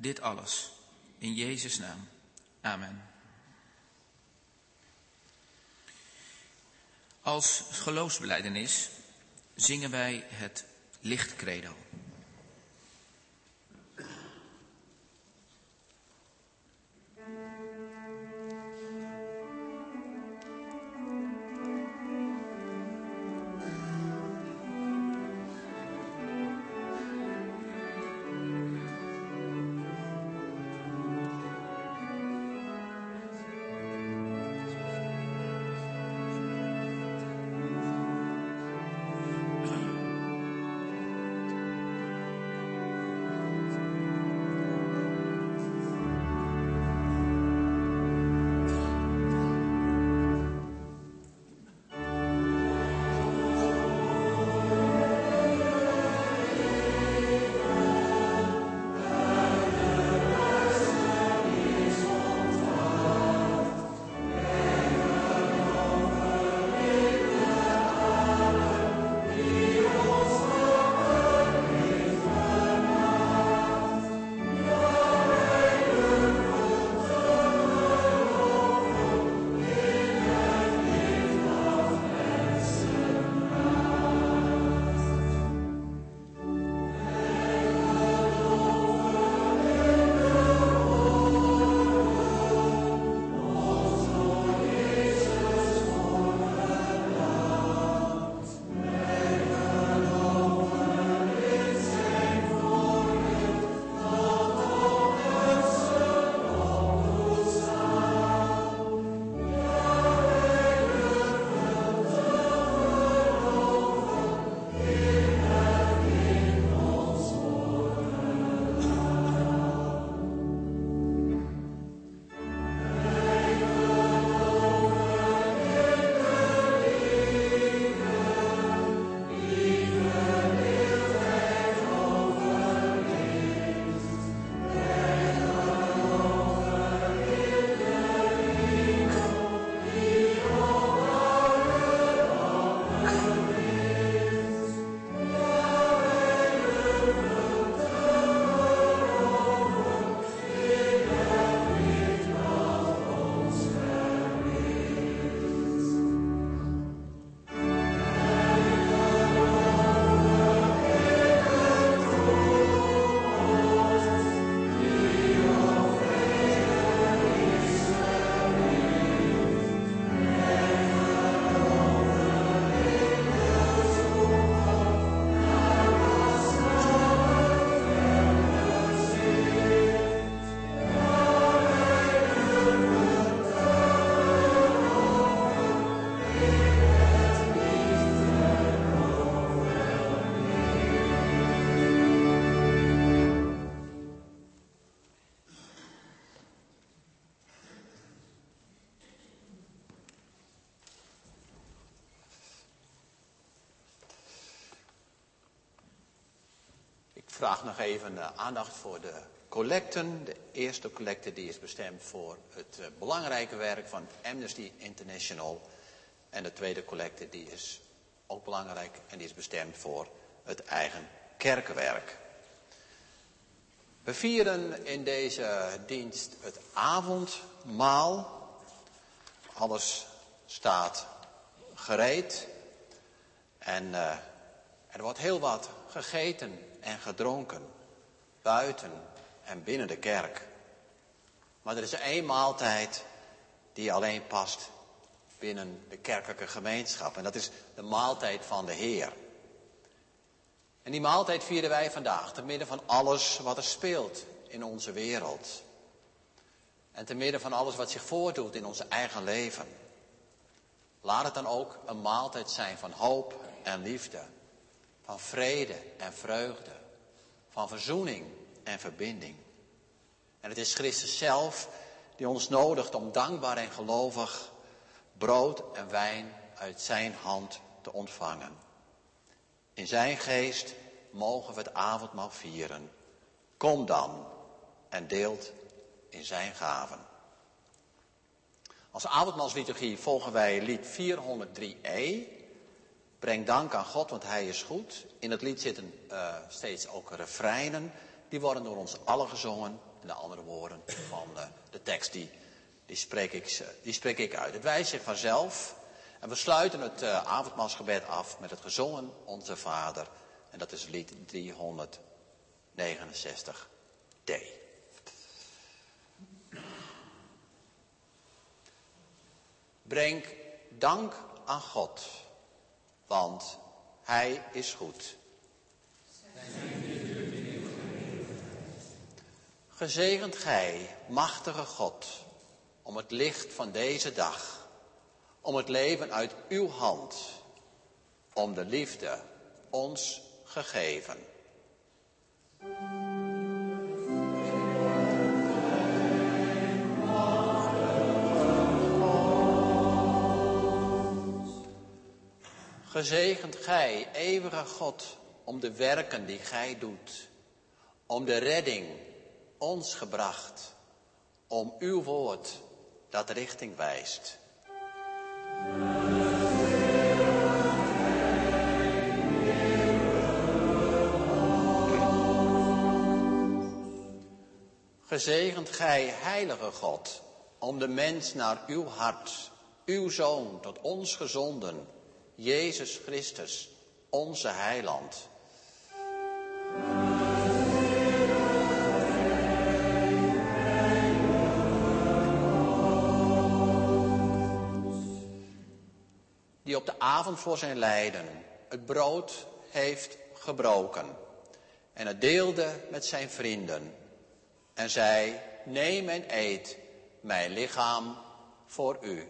dit alles in Jezus' naam. Amen. Als geloofsbelijdenis zingen wij het lichtcredo. Ik vraag nog even aandacht voor de collecten. De eerste collecte die is bestemd voor het belangrijke werk van Amnesty International. En de tweede collecte die is ook belangrijk en die is bestemd voor het eigen kerkenwerk. We vieren in deze dienst het avondmaal. Alles staat gereed. En er wordt heel wat gegeten en gedronken. Buiten en binnen de kerk. Maar er is één maaltijd die alleen past binnen de kerkelijke gemeenschap. En dat is de maaltijd van de Heer. En die maaltijd vieren wij vandaag te midden van alles wat er speelt in onze wereld. En te midden van alles wat zich voordoet in ons eigen leven. Laat het dan ook een maaltijd zijn van hoop en liefde. Van vrede en vreugde. Van verzoening en verbinding. En het is Christus zelf die ons nodigt om dankbaar en gelovig brood en wijn uit zijn hand te ontvangen. In zijn geest mogen we het avondmaal vieren. Kom dan en deelt in zijn gaven. Als avondmaalsliturgie volgen wij lied 403e. Breng dank aan God, want hij is goed. In het lied zitten steeds ook refreinen. Die worden door ons allen gezongen. En de andere woorden van de tekst, die spreek ik uit. Het wijst zich vanzelf. En we sluiten het avondmaalsgebed af met het gezongen Onze Vader. En dat is lied 369D. Breng dank aan God, want Hij is goed. Gezegend gij, machtige God, om het licht van deze dag, om het leven uit uw hand, om de liefde ons gegeven. Gezegend gij, eeuwige God, om de werken die gij doet, om de redding ons gebracht, om uw woord dat richting wijst. Gezegend gij, heilige God, om de mens naar uw hart, uw Zoon tot ons gezonden, Jezus Christus, onze heiland. Die op de avond voor zijn lijden het brood heeft gebroken en het deelde met zijn vrienden en zei, neem en eet mijn lichaam voor u.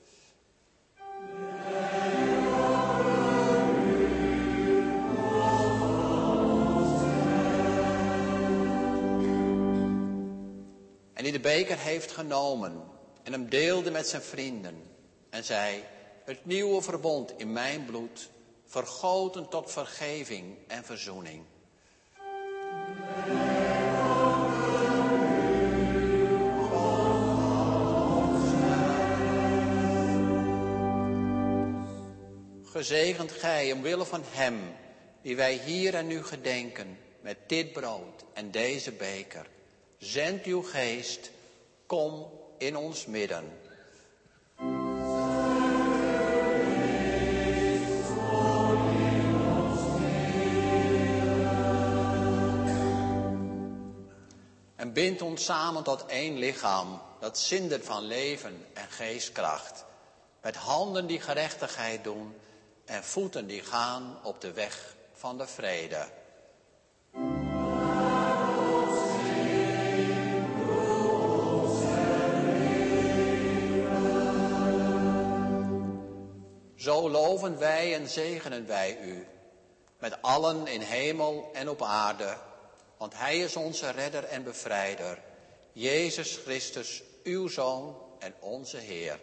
En die de beker heeft genomen en hem deelde met zijn vrienden en zei, het nieuwe verbond in mijn bloed, vergoten tot vergeving en verzoening. Gezegend gij omwille van hem, die wij hier en nu gedenken, met dit brood en deze beker. Zend uw geest, kom in ons midden. En bind ons samen tot één lichaam, dat zindert van leven en geestkracht. Met handen die gerechtigheid doen en voeten die gaan op de weg van de vrede. Zo loven wij en zegenen wij u, met allen in hemel en op aarde, want hij is onze redder en bevrijder, Jezus Christus, uw Zoon en onze Heer.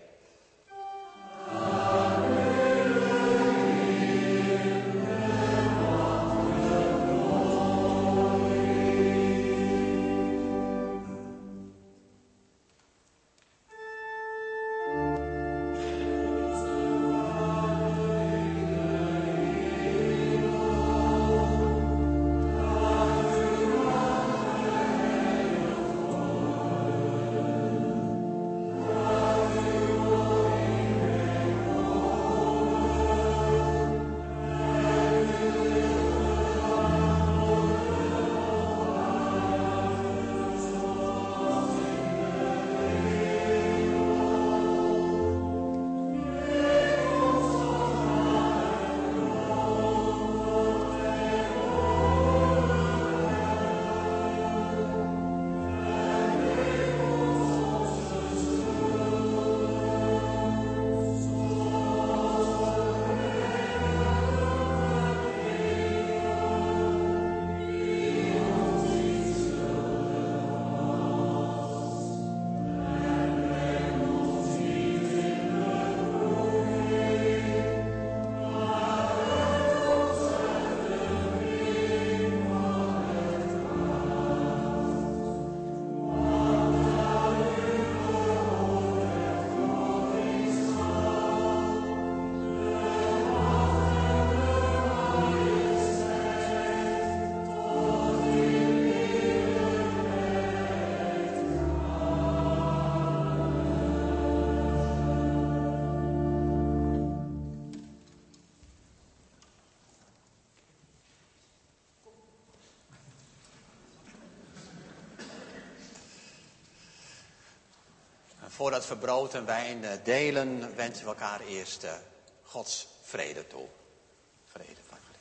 voordat we brood en wijn delen, wensen we elkaar eerst Gods vrede toe. Vrede van Christus.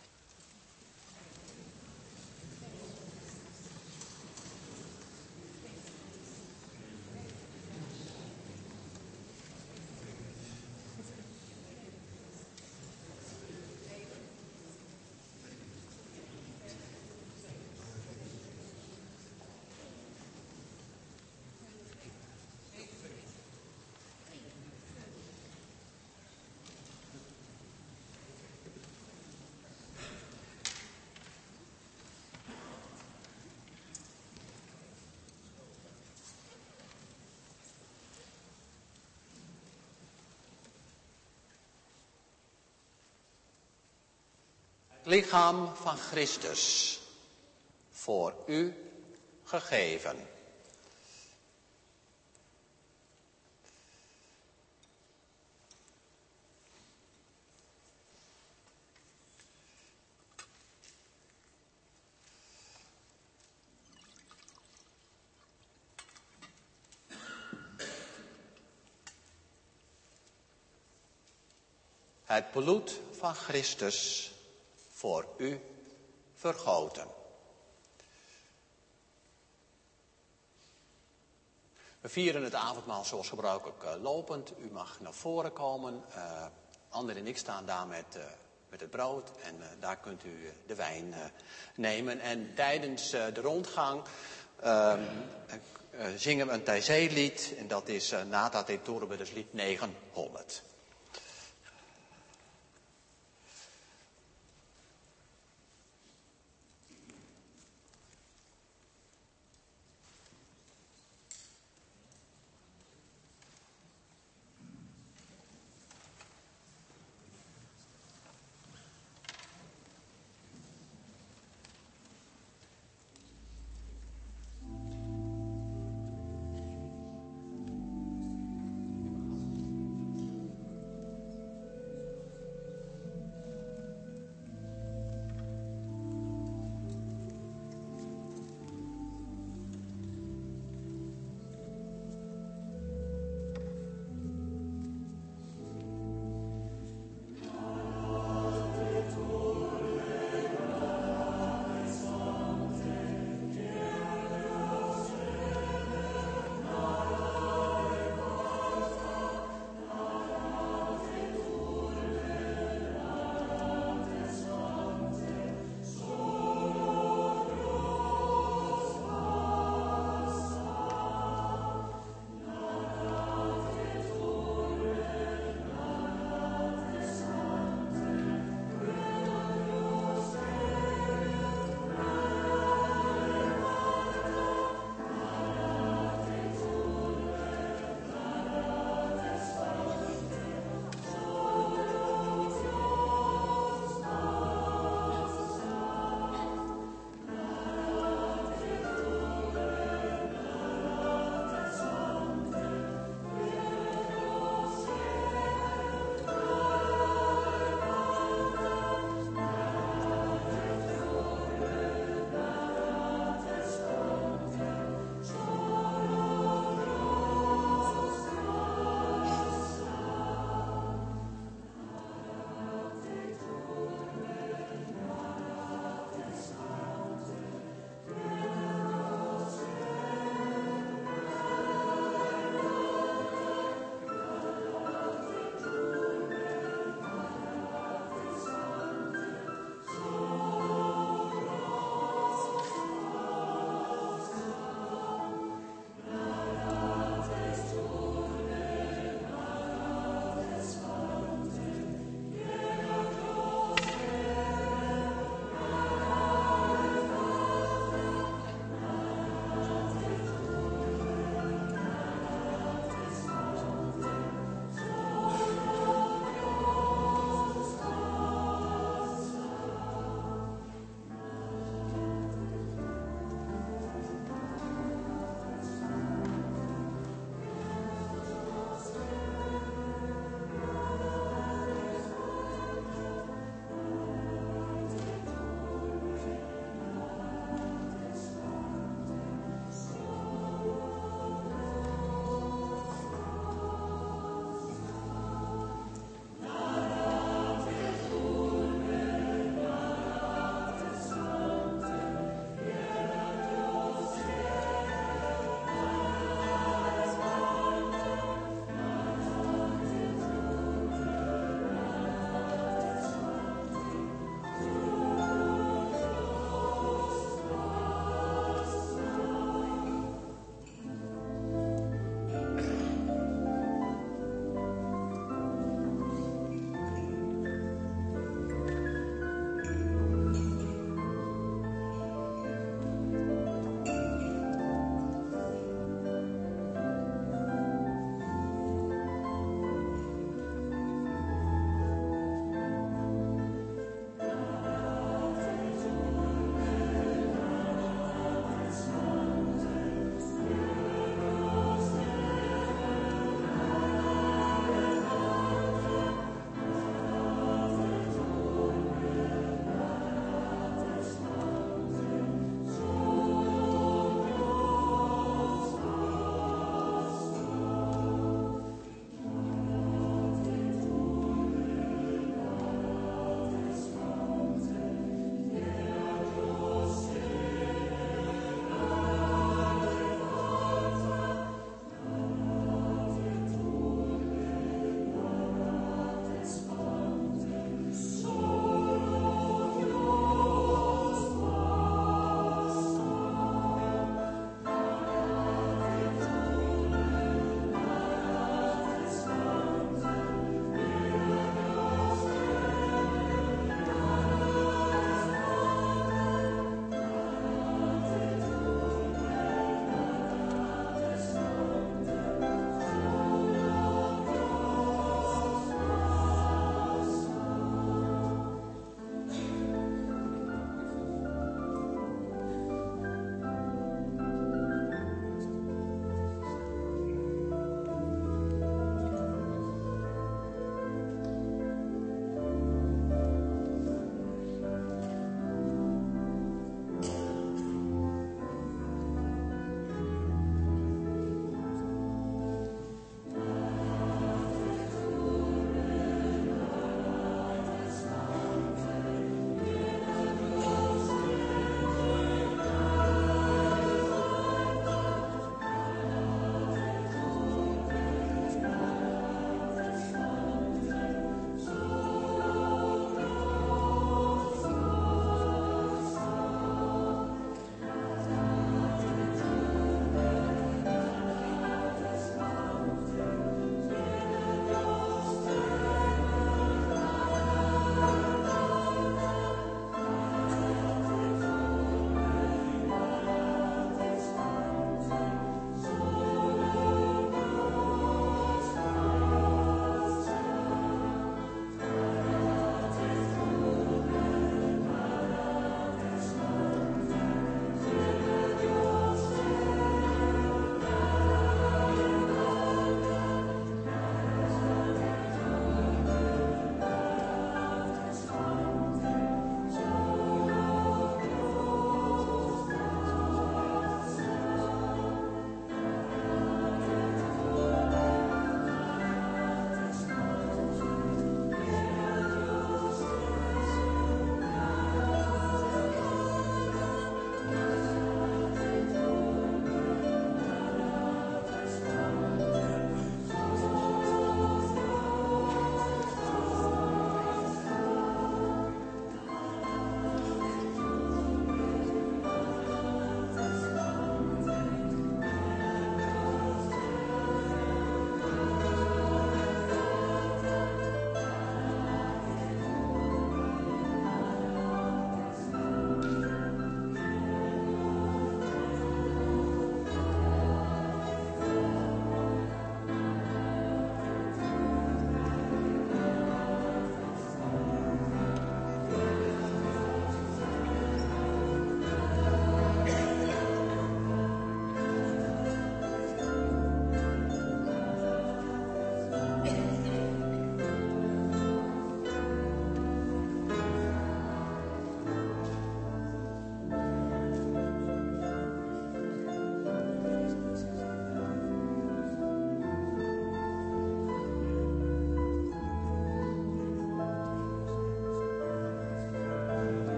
Het lichaam van Christus, voor u gegeven. Het bloed van Christus, voor u vergoten. We vieren het avondmaal zoals gebruikelijk lopend. U mag naar voren komen. Ander en ik staan daar met het brood. En daar kunt u de wijn nemen. En tijdens de rondgang zingen we een Taizé-lied. En dat is Nata te Turbe, dus lied 900.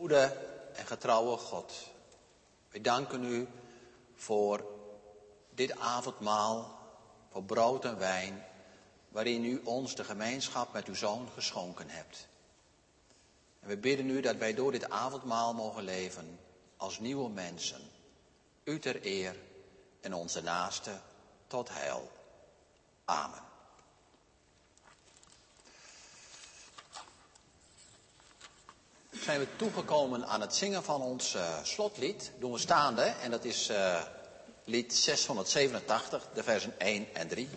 goede en getrouwe God. Wij danken u voor dit avondmaal, voor brood en wijn, waarin u ons de gemeenschap met uw Zoon geschonken hebt. En we bidden u dat wij door dit avondmaal mogen leven als nieuwe mensen, u ter eer en onze naasten tot heil. Amen. Zijn we toegekomen aan het zingen van ons slotlied. Doen we staande en dat is lied 687, de versen 1 en 3.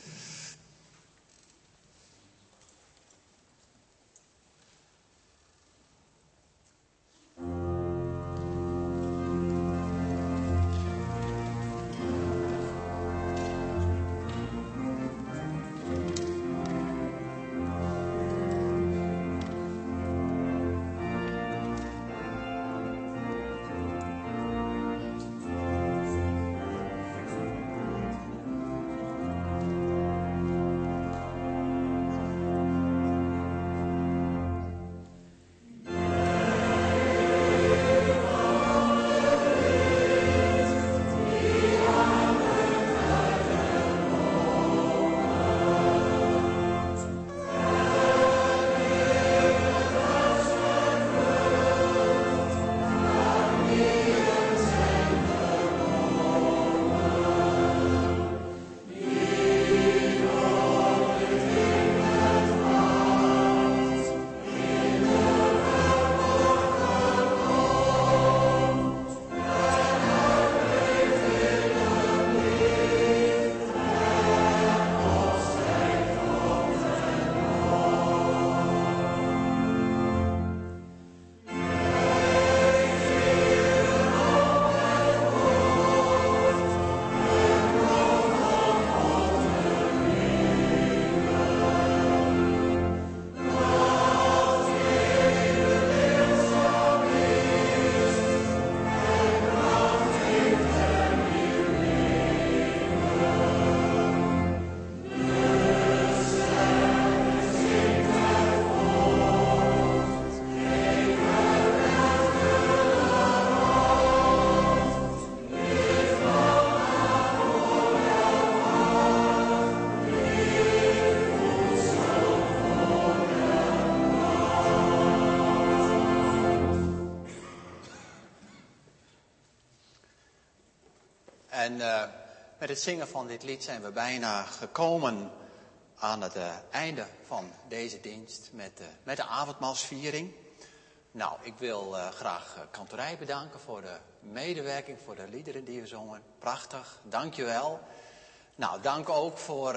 En met het zingen van dit lied zijn we bijna gekomen aan het einde van deze dienst met de avondmaalsviering. Nou, ik wil graag kantorij bedanken voor de medewerking, voor de liederen die we zongen. Prachtig, dankjewel. Nou, dank ook voor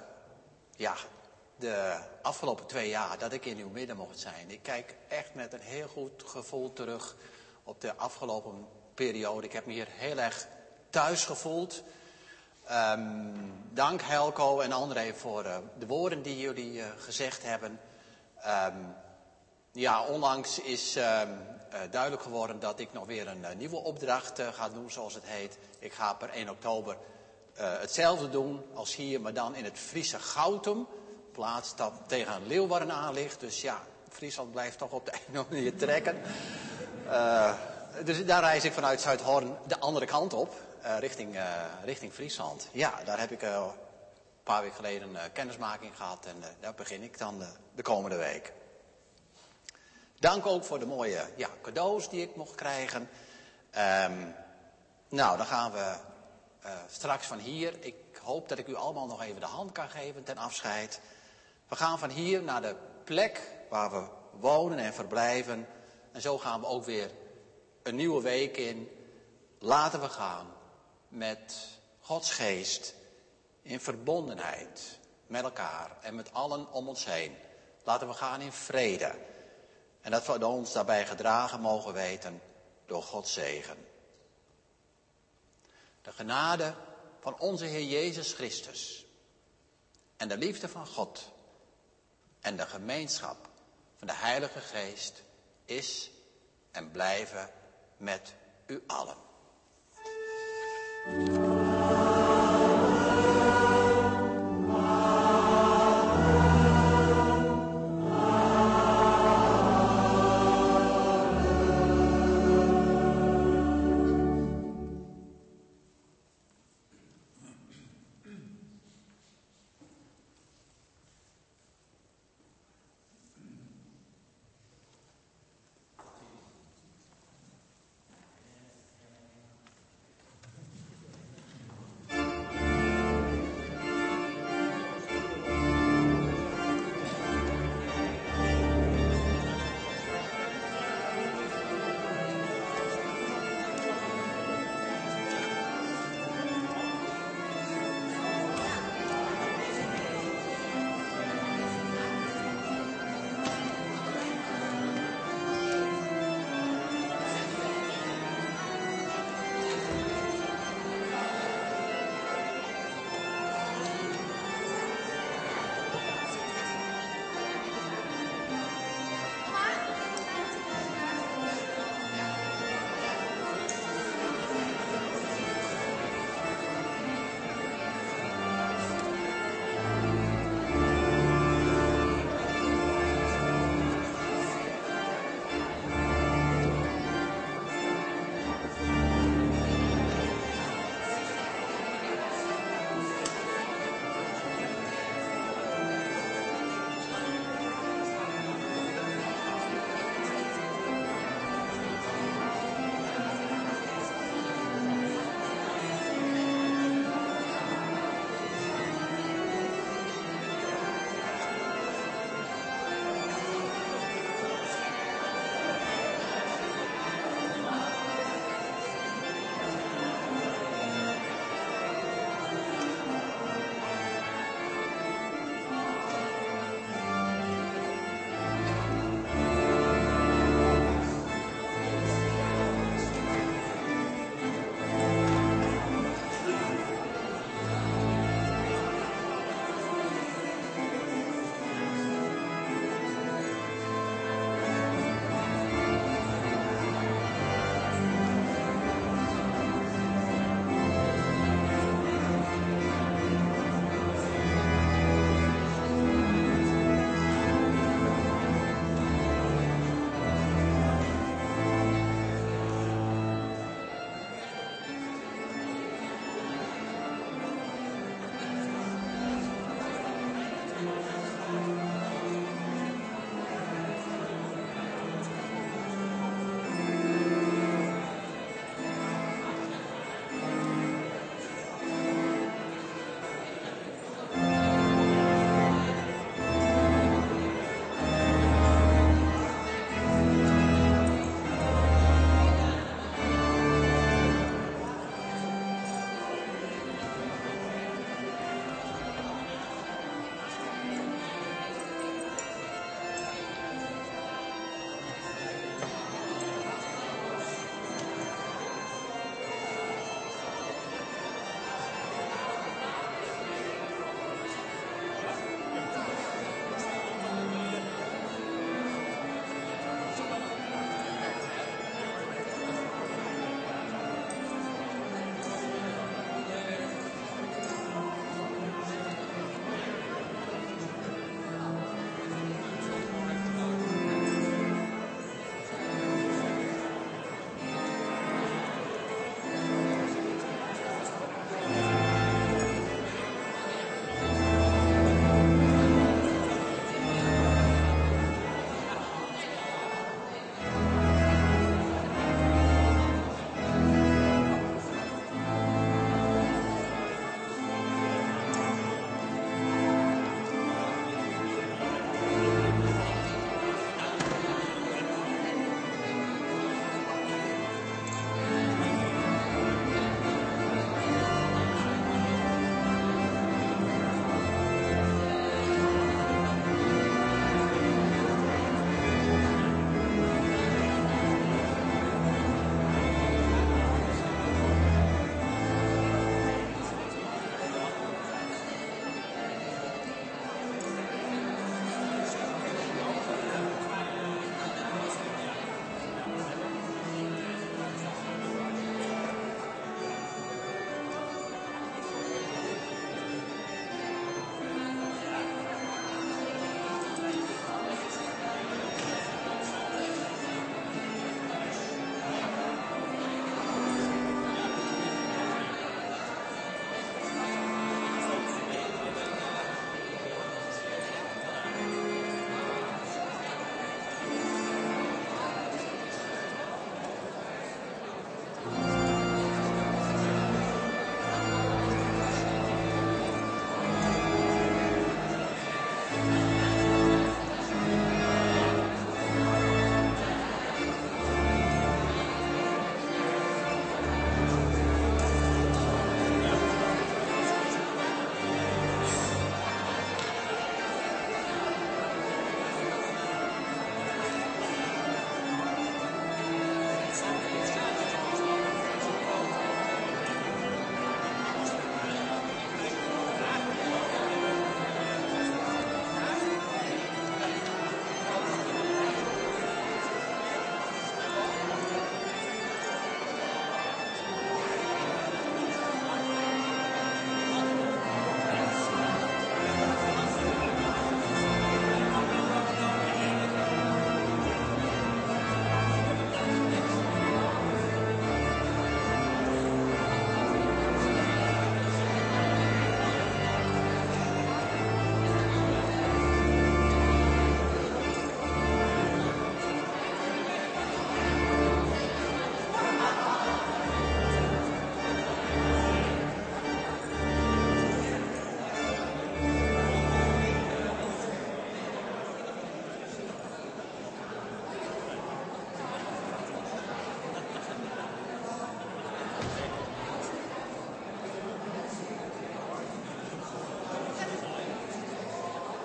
de afgelopen 2 jaar dat ik in uw midden mocht zijn. Ik kijk echt met een heel goed gevoel terug op de afgelopen periode. Ik heb me hier heel erg thuis gevoeld. Dank Helco en André voor de woorden die jullie gezegd hebben. Onlangs is duidelijk geworden dat ik nog weer een nieuwe opdracht ga doen, zoals het heet. Ik ga per 1 oktober hetzelfde doen als hier, maar dan in het Friese Gautum. Plaats dat tegen Leeuwarden aan ligt. Dus ja, Friesland blijft toch op de een of andere manier trekken. Dus daar reis ik vanuit Zuidhorn de andere kant op, richting Friesland. Ja, daar heb ik een paar weken geleden kennismaking gehad en daar begin ik dan de komende week. Dank ook voor de mooie cadeaus die ik mocht krijgen. Dan gaan we straks van hier. Ik hoop dat ik u allemaal nog even de hand kan geven ten afscheid. We gaan van hier naar de plek waar we wonen en verblijven. En zo gaan we ook weer een nieuwe week in. Laten we gaan met Gods geest in verbondenheid met elkaar en met allen om ons heen. Laten we gaan in vrede. En dat we ons daarbij gedragen mogen weten door Gods zegen. De genade van onze Heer Jezus Christus en de liefde van God en de gemeenschap van de Heilige Geest is en blijven met u allen.